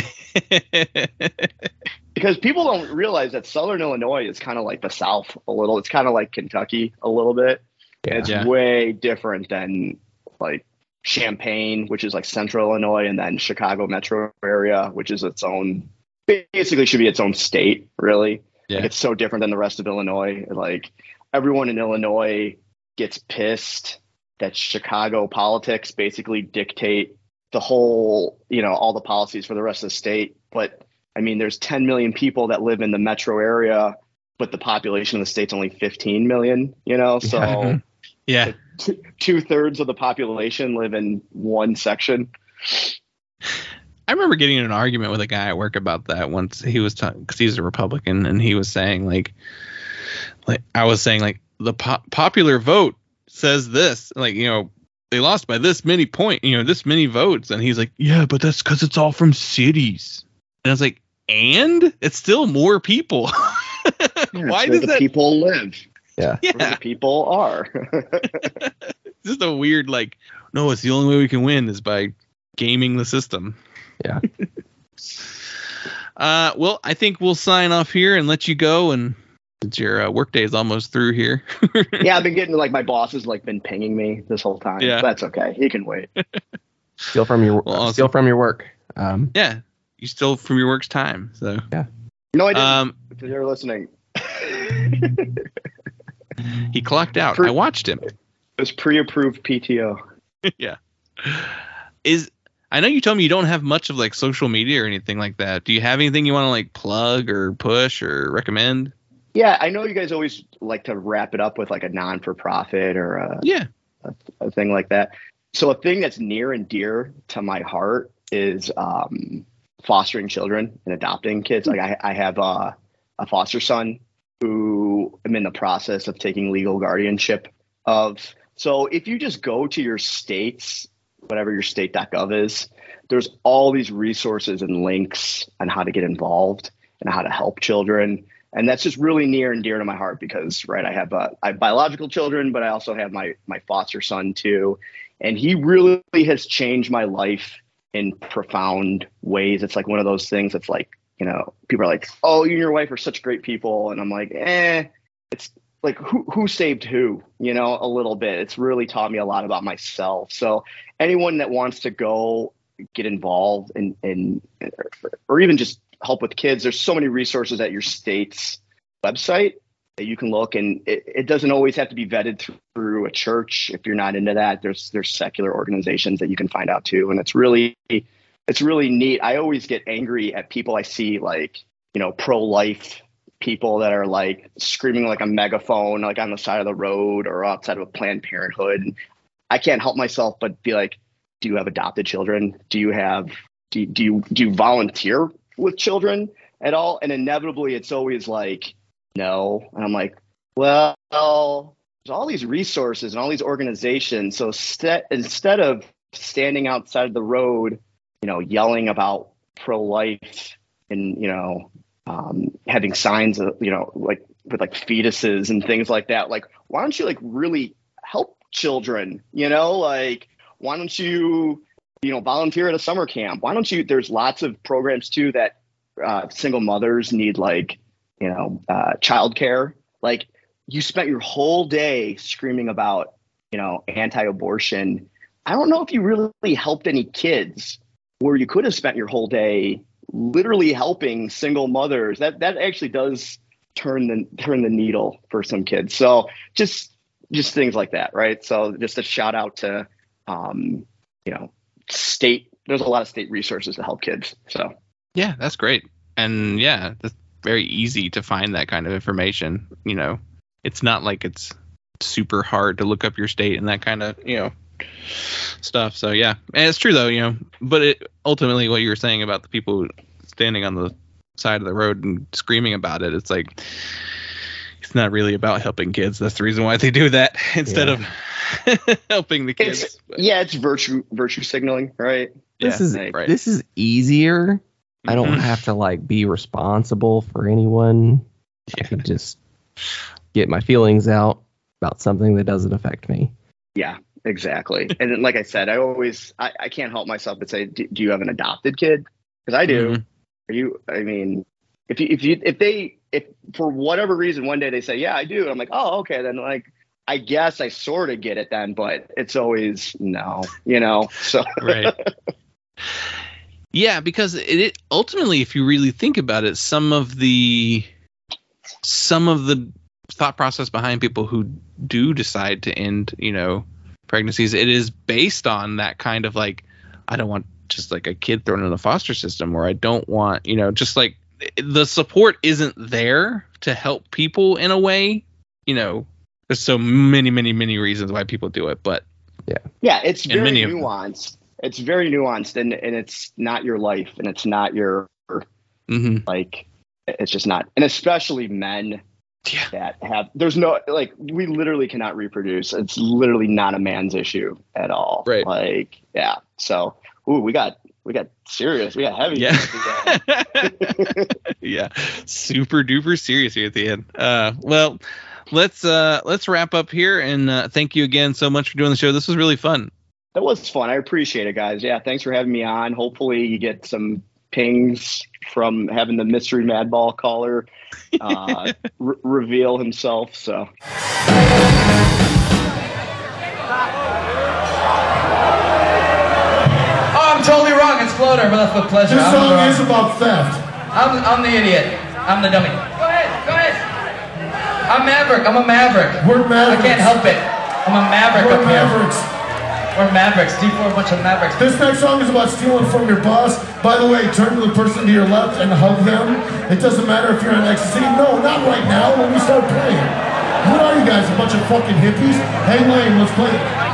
Because people don't realize that Southern Illinois is kind of like the South a little. It's kind of like Kentucky a little bit. Yeah. It's way different than like Champaign, which is like Central Illinois, and then Chicago metro area, which is its own, basically should be its own state, really. Yeah. Like, it's so different than the rest of Illinois. Like everyone in Illinois gets pissed that Chicago politics basically dictate the whole, all the policies for the rest of the state. But I mean, there's 10 million people that live in the metro area, but the population of the state's only 15 million, so yeah, 2/3 of the population live in one section. I remember getting in an argument with a guy at work about that once. He was talking, because he's a Republican, and he was saying like I was saying like the popular vote says this, like, they lost by this many this many votes, and he's like, yeah, but that's because it's all from cities. And I was like, and it's still more people. Why does the people live? Yeah. Where the people are. Just a weird, no, it's the only way we can win is by gaming the system. Yeah. Well, I think we'll sign off here and let you go, and since your workday is almost through here. Yeah, I've been getting my boss has been pinging me this whole time. Yeah, that's okay. He can wait. Steal from your work. Yeah, you stole from your work's time. So yeah. No, I didn't. If you're listening. He clocked out. I watched him. It was pre-approved PTO. Yeah. I know you told me you don't have much of social media or anything like that. Do you have anything you want to plug or push or recommend? Yeah, I know you guys always like to wrap it up with a non-for-profit or a thing like that. So a thing that's near and dear to my heart is fostering children and adopting kids. I have a foster son who I'm in the process of taking legal guardianship of. So if you just go to your states, whatever your state.gov is, there's all these resources and links on how to get involved and how to help children. And that's just really near and dear to my heart because, I have biological children, but I also have my foster son too. And he really has changed my life in profound ways. It's one of those things that's people are like, oh, you and your wife are such great people. And I'm like, it's who saved who, a little bit. It's really taught me a lot about myself. So anyone that wants to go get involved in or even just help with kids, there's so many resources at your state's website that you can look, and it doesn't always have to be vetted through a church. If you're not into that, there's secular organizations that you can find out too. And it's really neat. I always get angry at people I see pro-life people that are screaming like a megaphone, on the side of the road or outside of a Planned Parenthood. I can't help myself but be like, do you have adopted children? Do you volunteer with children at all? And inevitably it's always no. And I'm like, well, there's all these resources and all these organizations. So instead of standing outside the road, yelling about pro-life and, having signs of, with fetuses and things like that, why don't you really help children? Why don't you, volunteer at a summer camp? Why don't you, there's lots of programs too that single mothers need, childcare. You spent your whole day screaming about, anti-abortion. I don't know if you really helped any kids, where you could have spent your whole day literally helping single mothers. That actually does turn the needle for some kids. So just things like that, right? So just a shout out to state. There's a lot of state resources to help kids. So yeah, that's great. And yeah, that's very easy to find that kind of information. It's not like it's super hard to look up your state and that kind of stuff. So yeah, and it's true though, but ultimately what you were saying about the people standing on the side of the road and screaming about it, it's It's not really about helping kids. That's the reason why they do that instead of helping the kids. It's virtue signaling, right? This is easier. I don't have to like be responsible for anyone. I can just get my feelings out about something that doesn't affect me. Yeah, exactly. And then, like I said, I can't help myself but say, do you have an adopted kid? Because I do. Are you? I mean, if for whatever reason one day they say, yeah, I do, and I'm like, oh, okay, then like I guess I sort of get it then, but it's always no, so right. Yeah, because it ultimately, if you really think about it, some of the thought process behind people who do decide to end, pregnancies, it is based on that kind of like, I don't want just like a kid thrown in the foster system, or I don't want, just like the support isn't there to help people in a way. There's so many, many, many reasons why people do it, but yeah, it's very nuanced. It's very nuanced, and it's not your life, and it's not your like, it's just not, and especially men that have, there's no, like, we literally cannot reproduce. It's literally not a man's issue at all. Right. Like, yeah. So, we got serious. We got heavy. Yeah. Yeah. Super duper serious here at the end. Well, let's wrap up here, and thank you again so much for doing the show. This was really fun. That was fun. I appreciate it, guys. Yeah, thanks for having me on. Hopefully you get some pings from having the mystery Madball caller reveal himself. So. Oh, I'm totally wrong. It's Floater, but that's with pleasure. This song is about theft. I'm the idiot. I'm the dummy. Go ahead. I'm Maverick. I'm a Maverick. We're Mavericks. I can't help it. I'm a Maverick We're up here. Mavericks. We're Mavericks. D4, a bunch of Mavericks. This next song is about stealing from your boss. By the way, turn to the person to your left and hug them. It doesn't matter if you're on ecstasy. No, not right now when we start playing. What are you guys, a bunch of fucking hippies? Hang lame, let's play it.